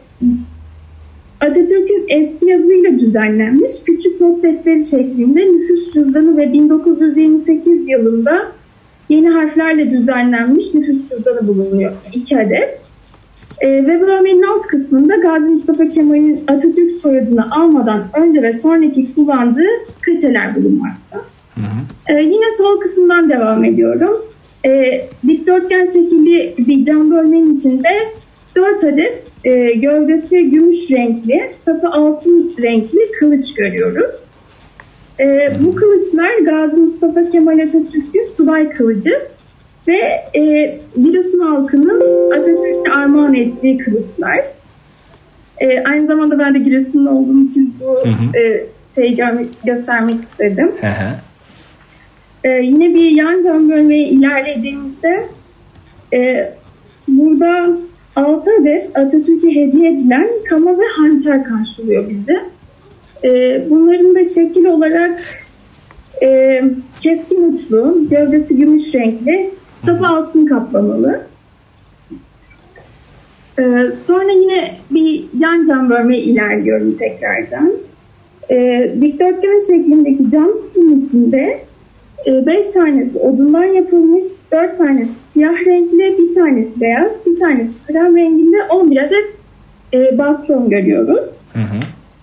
Atatürk'ün eski yazıyla düzenlenmiş küçük not defteri şeklinde nüfus cüzdanı ve bin dokuz yüz yirmi sekiz yılında yeni harflerle düzenlenmiş nüfus cüzdanı bulunuyor. iki adet. Ee, ve bölmenin alt kısmında Gazi Mustafa Kemal'in Atatürk soyadını almadan önce ve sonraki kullandığı kaşeler bulunmakta. Hı hı. Ee, yine sol kısımdan devam ediyorum. Ee, dikdörtgen şekilli bir cam bölmenin içinde dört adet e, gövdesi gümüş renkli, sapı altın renkli kılıç görüyoruz. Ee, bu kılıçlar Gazi Mustafa Kemal Atatürk'ün subay kılıcı ve e, Giresun halkının Atatürk'e armağan ettiği kılıçlar. E, aynı zamanda ben de Giresunlu olduğum için bu hı hı. E, şeyi görmek, göstermek istedim. Hı hı. E, yine bir yan cam bölmeye ilerlediğimizde e, burada altı adet Atatürk'e hediye edilen kama ve hançer karşılıyor bizi. E, bunların da şekil olarak e, keskin uçlu, gövdesi gümüş renkli, sapı altın kaplamalı. E, sonra yine bir yan cam bölme ilerliyorum tekrardan. E, dikdörtgen şeklindeki cam kutunun içinde beş tanesi odundan yapılmış, dört tanesi siyah renkli, bir tanesi beyaz, bir tanesi krem renginde on bir adet e, baston görüyoruz. Hı hı.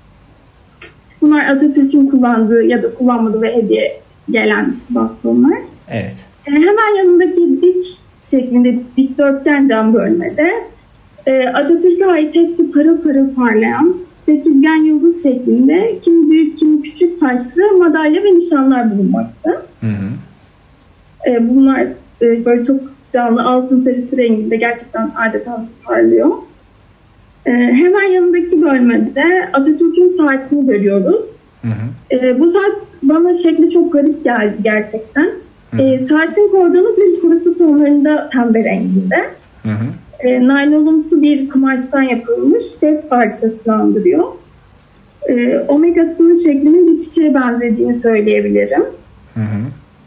Bunlar Atatürk'ün kullandığı ya da kullanmadığı ve hediye gelen bastonlar. Evet. E, hemen yanındaki dik şeklinde dikdörtgen cam bölmede e, Atatürk'e ait hepsi parıl parıl parlayan sekizgen yıldız şeklinde kimi büyük kimi küçük taşlı madalya ve nişanlar bulunmakta. Hı hı. E, bunlar e, böyle çok canlı altın serisi renginde gerçekten adeta parlıyor. E, hemen yanındaki bölmede Atatürk'ün saatini görüyoruz. Hı hı. E, bu saat bana şekli çok garip geldi gerçekten. Hı hı. E, saatin kordalı bir kurusu tonlarında pembe renginde. Hı hı. E, naylonumsu bir kumaştan yapılmış def parçasını andırıyor. E, omegasının şeklinin bir çiçeğe benzediğini söyleyebilirim. Hı hı.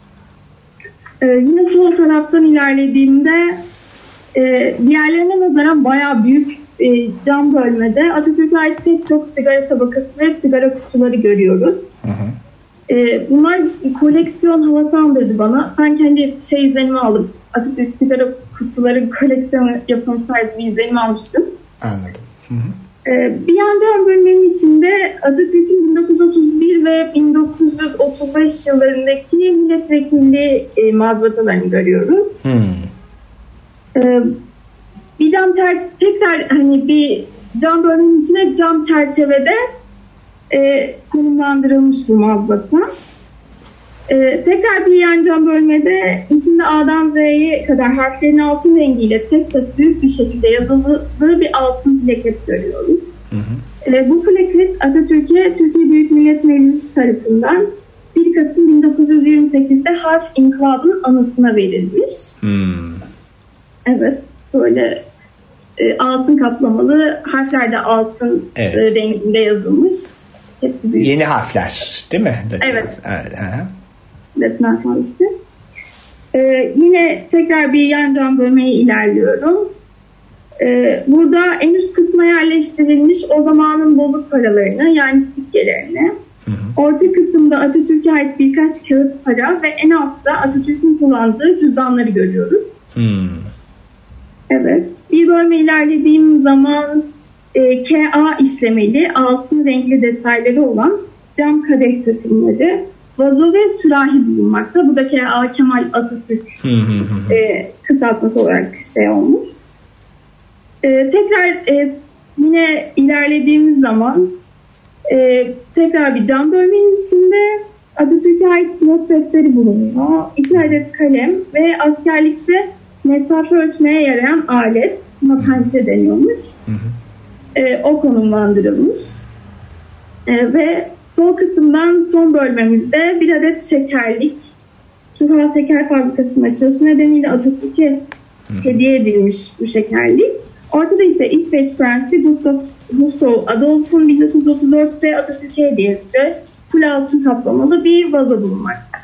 E, yine sol taraftan ilerlediğimde e, diğerlerine nazaran bayağı büyük e, cam bölmede Atatürk'e ait pek çok sigara tabakası ve sigara kutuları görüyoruz. Hı hı. E, bunlar koleksiyon havası andırdı bana. Ben kendi şey izlenimi aldım. Atatürk sigara kutuları koleksiyonu yapılsaydı bir izlenim almıştım. Anladım. Hı hı. Ee, bir yan cam bölmenin içinde Atatürk'ün bin dokuz yüz otuz bir ve bin dokuz yüz otuz beş yıllarındaki milletvekili e, mazbatalarını görüyoruz. Hmm. Ee, bir cam çerçeve, tekrar hani bir cam bölmenin içine cam çerçevede e, konumlandırılmış bu mazbata. Ee, tekrar bir yan cam bölmede içinde A'dan Z'ye kadar harflerin altın rengiyle tek tek büyük bir şekilde yazılı bir altın plaket görüyoruz. Hı hı. Ee, bu plaket Atatürk'e Türkiye Büyük Millet Meclisi tarafından bir Kasım bin dokuz yüz yirmi sekizde harf inkılabının anısına verilmiş. Hmm. Evet, böyle e, altın kaplamalı, harfler de altın evet. e, renginde yazılmış. Hepsi büyük. Yeni harfler değil mi? Evet. Evet. Aha. Ee, yine tekrar bir yan cam bölmeye ilerliyorum. Ee, burada en üst kısma yerleştirilmiş o zamanın bozuk paralarını yani sikkelerini. Hı hı. Orta kısımda Atatürk'e ait birkaç kağıt para ve en altta Atatürk'ün kullandığı cüzdanları görüyoruz. Hı. Evet. Bir bölme ilerlediğim zaman e, K A işlemeli altın renkli detayları olan cam kadeh takımları, vazo ve sürahi bulunmakta. Bu da K A Kemal Atatürk e, kısaltması olarak şey olmuş. E, tekrar e, yine ilerlediğimiz zaman e, tekrar bir cam bölmenin içinde Atatürk'e ait not defteri bulunuyor. İki adet kalem ve askerlikte mesafe ölçmeye yarayan alet, buna pençe deniyormuş. E, o konumlandırılmış. E, ve sol kısımdan son bölmemizde bir adet şekerlik, Turhal Şeker Fabrikası'nın açılışı nedeniyle Atatürk'e hediye edilmiş bu şekerlik. Ortada ise İsveç Prensi Gustav, Gustav Adolf'un bin dokuz yüz otuz dörtte Atatürk'e hediye ettiği full altın kaplamalı bir vazo bulunmakta.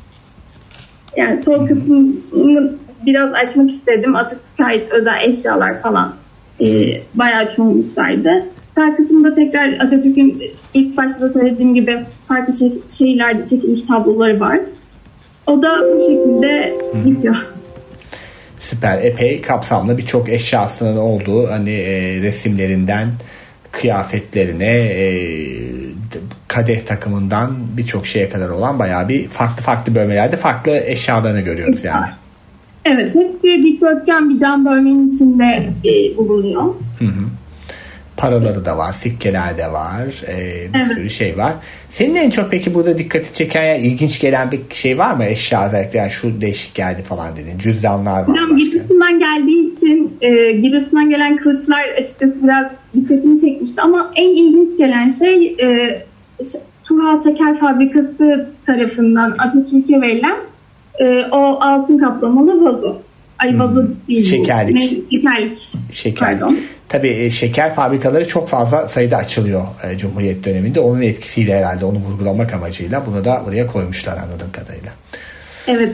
Yani sol kısmını biraz açmak istedim. Atatürk'e ait özel eşyalar falan e, bayağı çoğunluktaydı. Sağ kısımda tekrar Atatürk'ün ilk başta da söylediğim gibi farklı şey, şehirlerde çekilmiş tabloları var. O da bu şekilde bitiyor. Süper. Epey kapsamlı birçok eşyasının olduğu hani e, resimlerinden kıyafetlerine e, kadeh takımından birçok şeye kadar olan bayağı bir farklı farklı bölmelerde farklı eşyalarını görüyoruz yani. Evet. Hepsi dikdörtgen bir cam bölmenin içinde e, bulunuyor. Hı hı. Paraları da var, sikkeler de var, e, bir evet. sürü şey var. Senin en çok peki burada dikkati çeken, yani ilginç gelen bir şey var mı? Eşya özellikle yani şu değişik geldi falan dedin. Cüzdanlar var. Hocam Giresun'dan geldiği için e, Giresun'dan gelen kılıçlar açıkçası biraz dikkatimi çekmişti. Ama en ilginç gelen şey e, Turhal Şeker Fabrikası tarafından Atatürk'e verilen e, o altın kaplamalı vazo. Ayvalı Hmm. değil. Şekerlik. Ne? Şekerlik. Şekerlik. Pardon. Tabii e, şeker fabrikaları çok fazla sayıda açılıyor e, Cumhuriyet döneminde. Onun etkisiyle herhalde onu vurgulamak amacıyla bunu da buraya koymuşlar anladığım kadarıyla. Evet.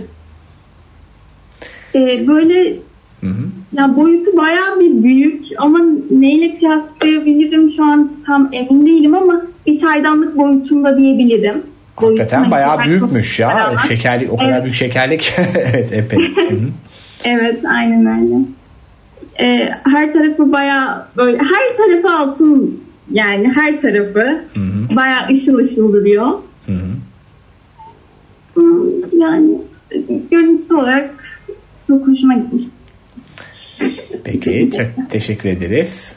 Ee, böyle Hı hı. ya boyutu bayağı bir büyük ama neyle kıyaslayabilirim şu an tam emin değilim ama bir çaydanlık boyutunda diyebilirim. Hakikaten Boyutuna bayağı kadar büyükmüş ya. beraber. Şekerlik o kadar Evet. büyük şekerlik. Evet epey. Hı hı. Evet aynen öyle. Ee, her tarafı bayağı böyle her tarafı altın yani her tarafı Hı hı. bayağı ışıl ışıl duruyor. Hı hı. Hmm, Yani görüntüsü olarak çok hoşuma gitmiş. Peki çok teşekkür ederiz.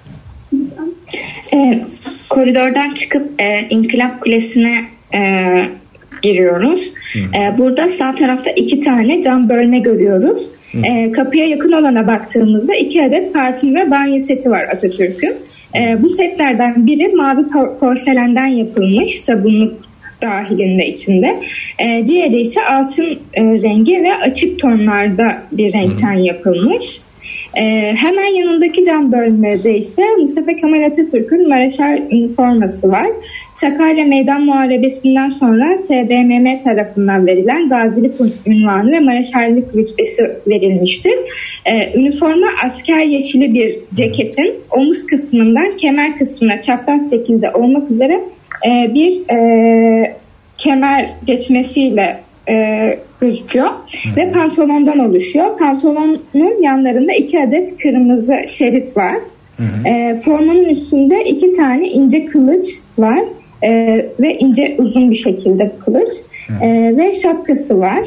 E, koridordan çıkıp e, İnkılap Kulesi'ne e, giriyoruz. E, burada sağ tarafta iki tane cam bölme görüyoruz. E, kapıya yakın olana baktığımızda iki adet parfüm ve banyo seti var Atatürk'ün. E, bu setlerden biri mavi por- porselenden yapılmış, sabunluk dahilinde içinde. E, diğeri ise altın e, rengi ve açık tonlarda bir renkten yapılmış. Ee, hemen yanındaki cam bölmede ise Mustafa Kemal Atatürk'ün Mareşal üniforması var. Sakarya Meydan Muharebesi'nden sonra T B M M tarafından verilen gazilik unvanı ve mareşallik rütbesi verilmiştir. Ee, üniforma asker yeşili bir ceketin omuz kısmından kemer kısmına çapraz şekilde olmak üzere e, bir e, kemer geçmesiyle e, gözüküyor ve pantolondan oluşuyor. Pantolonun yanlarında iki adet kırmızı şerit var. Hı hı. E, formanın üstünde iki tane ince kılıç var e, ve ince uzun bir şekilde kılıç e, ve şapkası var.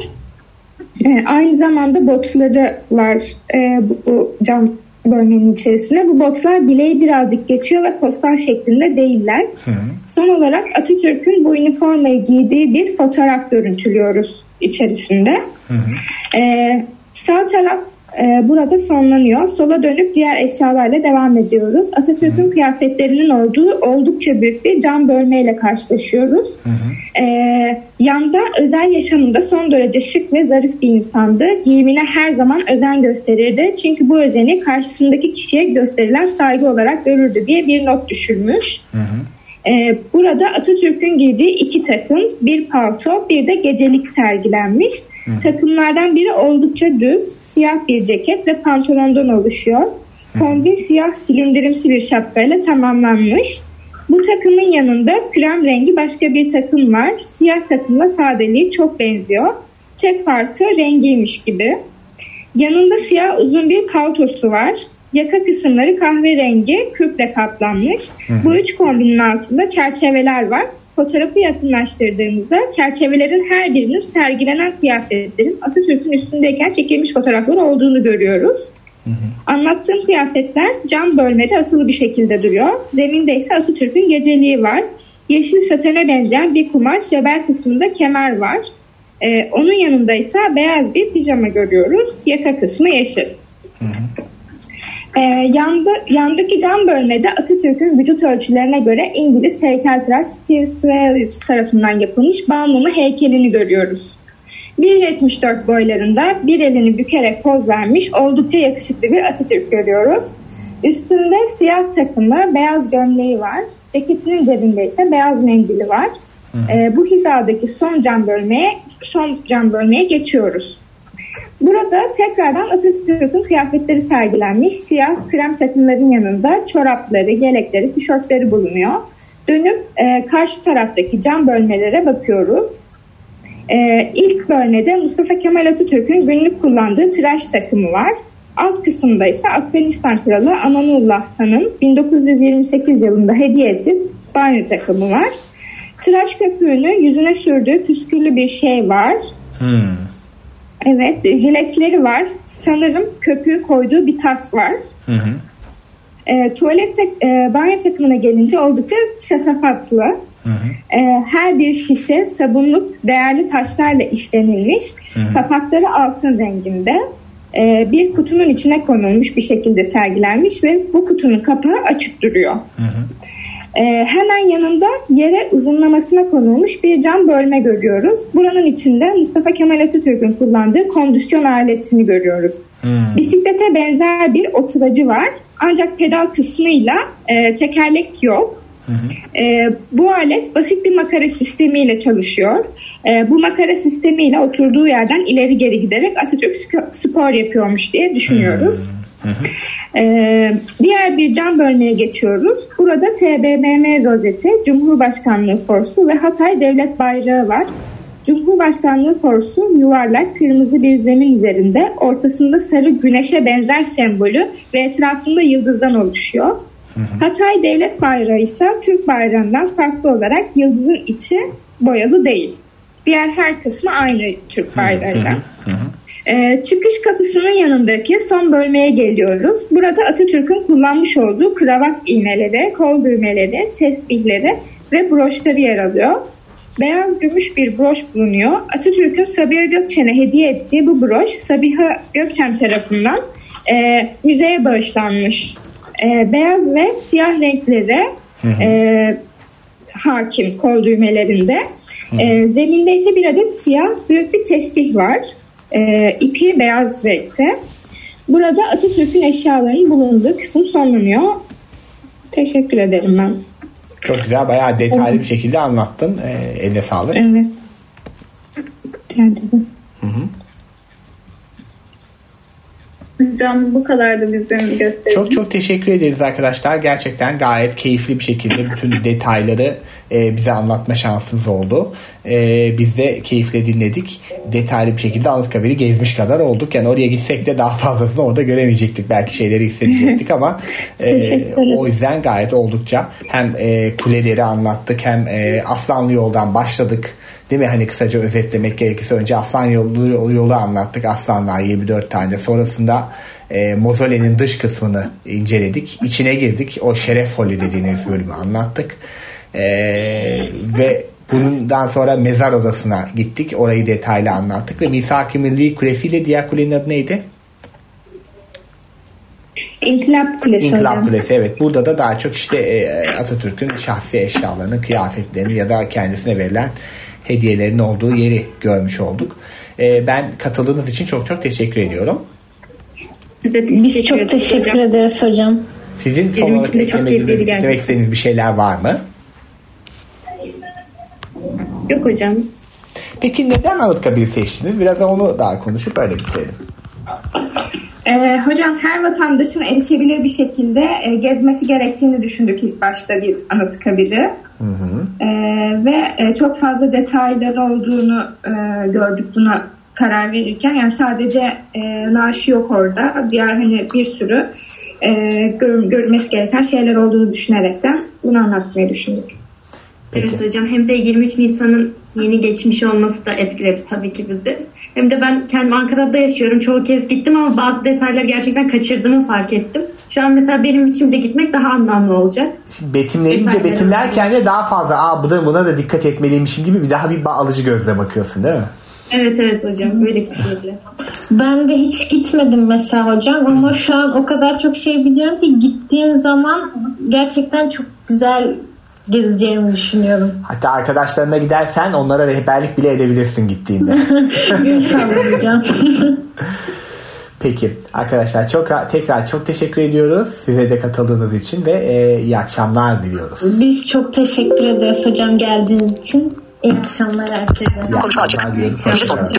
E, aynı zamanda botları var e, bu, bu cam bölmenin içerisinde. Bu botlar bileği birazcık geçiyor ve postal şeklinde değiller. Hı. Son olarak Atatürk'ün bu üniformayı giydiği bir fotoğraf görüntülüyoruz içerisinde. Hı hı. Ee, sağ taraf e, burada sonlanıyor. Sola dönüp diğer eşyalarla devam ediyoruz. Atatürk'ün hı. kıyafetlerinin olduğu oldukça büyük bir cam bölmeyle karşılaşıyoruz. Hı hı. Ee, yanda özel yaşamında son derece şık ve zarif bir insandı. Giyimine her zaman özen gösterirdi. Çünkü bu özeni karşısındaki kişiye gösterilen saygı olarak görürdü diye bir not düşürmüş. Hı hı. Ee, burada Atatürk'ün giydiği iki takım, bir palto, bir de gecelik sergilenmiş. Hı. Takımlardan biri oldukça düz, siyah bir ceket ve pantolondan oluşuyor. Kombin siyah silindirimsi bir şapkayla tamamlanmış. Bu takımın yanında krem rengi başka bir takım var. Siyah takımla sadeliği çok benziyor. Tek farkı rengiymiş gibi. Yanında siyah uzun bir paltosu var. Yaka kısımları kahverengi kürkle kaplanmış. Hı hı. Bu üç kombinin altında çerçeveler var. Fotoğrafı yakınlaştırdığımızda çerçevelerin her birinin sergilenen kıyafetlerin Atatürk'ün üstündeyken çekilmiş fotoğrafları olduğunu görüyoruz. Hı hı. Anlattığım kıyafetler cam bölmede asılı bir şekilde duruyor. Zeminde ise Atatürk'ün geceliği var. Yeşil satene benzeyen bir kumaş ve bel kısmında kemer var. Ee, onun yanında ise beyaz bir pijama görüyoruz. Yaka kısmı yeşil. Hı hı. Ee, yanda, yandaki cam bölmede Atatürk'ün vücut ölçülerine göre İngiliz heykeltıraş Steve Swalis tarafından yapılmış Balmumu heykelini görüyoruz. bir yetmiş dört boylarında bir elini bükerek poz vermiş oldukça yakışıklı bir Atatürk görüyoruz. Üstünde siyah takımı, beyaz gömleği var. Ceketinin cebinde ise beyaz mendili var. Ee, bu hizadaki son cam bölmeye, son cam bölmeye geçiyoruz. Burada tekrardan Atatürk'ün kıyafetleri sergilenmiş. Siyah krem takımların yanında çorapları, yelekleri, tişörtleri bulunuyor. Dönüp e, karşı taraftaki cam bölmelere bakıyoruz. E, ilk bölmede Mustafa Kemal Atatürk'ün günlük kullandığı tıraş takımı var. Alt kısımda ise Afganistan Kralı Amanullah Han'ın bin dokuz yüz yirmi sekiz yılında hediye ettiği banyo takımı var. Tıraş köpüğünü yüzüne sürdüğü püsküllü bir şey var. Hmm. Evet, jiletleri var. Sanırım köpüğü koyduğu bir tas var. Hı hı. E, tuvalet e, banyo takımına gelince oldukça şatafatlı. Hı hı. E, her bir şişe sabunluk değerli taşlarla işlenilmiş. Hı hı. Kapakları altın renginde. E, bir kutunun içine konulmuş bir şekilde sergilenmiş ve bu kutunun kapağı açık duruyor. Hı hı. Ee, hemen yanında yere uzunlamasına konulmuş bir cam bölme görüyoruz. Buranın içinde Mustafa Kemal Atatürk'ün kullandığı kondisyon aletini görüyoruz. Hmm. Bisiklete benzer bir oturacı var. Ancak pedal kısmıyla e, tekerlek yok. Hmm. E, bu alet basit bir makara sistemiyle çalışıyor. E, bu makara sistemiyle oturduğu yerden ileri geri giderek Atatürk spor yapıyormuş diye düşünüyoruz. Hmm. Ee, diğer bir cam bölmeye geçiyoruz. Burada T B M M rozeti, Cumhurbaşkanlığı Forsu ve Hatay Devlet Bayrağı var. Cumhurbaşkanlığı Forsu yuvarlak kırmızı bir zemin üzerinde, ortasında sarı güneşe benzer sembolü ve etrafında yıldızdan oluşuyor. Hı hı. Hatay Devlet Bayrağı ise Türk bayrağından farklı olarak yıldızın içi boyalı değil. Diğer her kısmı aynı Türk bayrağıyla. Hı hı hı. Ee, çıkış kapısının yanındaki son bölmeye geliyoruz. Burada Atatürk'ün kullanmış olduğu kravat iğneleri, kol düğmeleri, tesbihleri ve broşları yer alıyor. Beyaz gümüş bir broş bulunuyor. Atatürk'ün Sabiha Gökçen'e hediye ettiği bu broş Sabiha Gökçen tarafından e, müzeye bağışlanmış. E, beyaz ve siyah renklere e, hakim kol düğmelerinde. E, zeminde ise bir adet siyah büyük bir tesbih var. E, ipi beyaz renkte. Burada Atatürk'ün eşyalarının bulunduğu kısım sonlanıyor. Teşekkür ederim ben. Çok güzel, bayağı detaylı evet. bir şekilde anlattın. E, eline sağlık. Evet. Kendine. Hı hı. Hocam bu kadardı bizim gösterimiz. Çok çok teşekkür ederiz arkadaşlar. Gerçekten gayet keyifli bir şekilde bütün detayları e, bize anlatma şansınız oldu. E, biz de keyifle dinledik. Detaylı bir şekilde Anıtkabir'i gezmiş kadar olduk. Yani oraya gitsek de daha fazlasını orada göremeyecektik. Belki şeyleri hissedecektik ama e, o yüzden gayet oldukça hem e, kuleleri anlattık, hem e, Aslanlı Yol'dan başladık. Değil mi? Hani kısaca özetlemek gerekirse önce Aslan yolu, yolu anlattık. Aslanlar yirmi dört tane. Sonrasında e, Mozole'nin dış kısmını inceledik. İçine girdik. O Şeref Holi dediğiniz bölümü anlattık. E, ve bundan sonra mezar odasına gittik. Orayı detaylı anlattık. Ve Misak-ı Milli Kulesi'yle diğer kulenin adı neydi? İnkılap Kulesi. İnkılap Kulesi, evet. Burada da daha çok işte e, Atatürk'ün şahsi eşyalarını, kıyafetlerini ya da kendisine verilen hediyelerin olduğu yeri görmüş olduk. Ee, ben katıldığınız için çok çok teşekkür ediyorum. Biz çok teşekkür ederiz hocam. Sizin son olarak eklemediğiniz, demek istediğiniz bir şeyler var mı? Yok hocam. Peki neden Anıtkabir'i seçtiniz? Biraz da onu daha konuşup öyle bitirelim. Ee, hocam her vatandaşın erişebilir bir şekilde e, gezmesi gerektiğini düşündük ilk başta biz Anıtkabir'i. Hı hı. Ee, ve e, çok fazla detayları olduğunu e, gördük buna karar verirken. Yani sadece e, naaşı yok orada. Diğer hani bir sürü e, gör, görülmesi gereken şeyler olduğunu düşünerekten bunu anlatmayı düşündük. Peki. Evet hocam, hem de yirmi üç Nisan'ın yeni geçmiş olması da etkiledi tabii ki bizi. Hem de ben kendim Ankara'da yaşıyorum. Çoğu kez gittim ama bazı detayları gerçekten kaçırdığımı fark ettim. Şu an mesela benim için de gitmek daha anlamlı olacak. Şimdi betimleyince betimlerken de daha fazla aa bu da buna da dikkat etmeliymişim gibi bir daha bir alıcı gözle bakıyorsun değil mi? Evet evet hocam, böyle gitmeyeceğim. Ben de hiç gitmedim mesela hocam ama şu an o kadar çok şey biliyorum ki gittiğim zaman gerçekten çok güzel gezeceğimi düşünüyorum. Hatta arkadaşlarına gidersen onlara rehberlik bile edebilirsin gittiğinde. İnşallah hocam. Peki arkadaşlar çok tekrar çok teşekkür ediyoruz size de katıldığınız için ve e, iyi akşamlar diliyoruz. Biz çok teşekkür ederiz hocam geldiğiniz için. İyi akşamlar herkese. İyi akşamlar diliyoruz.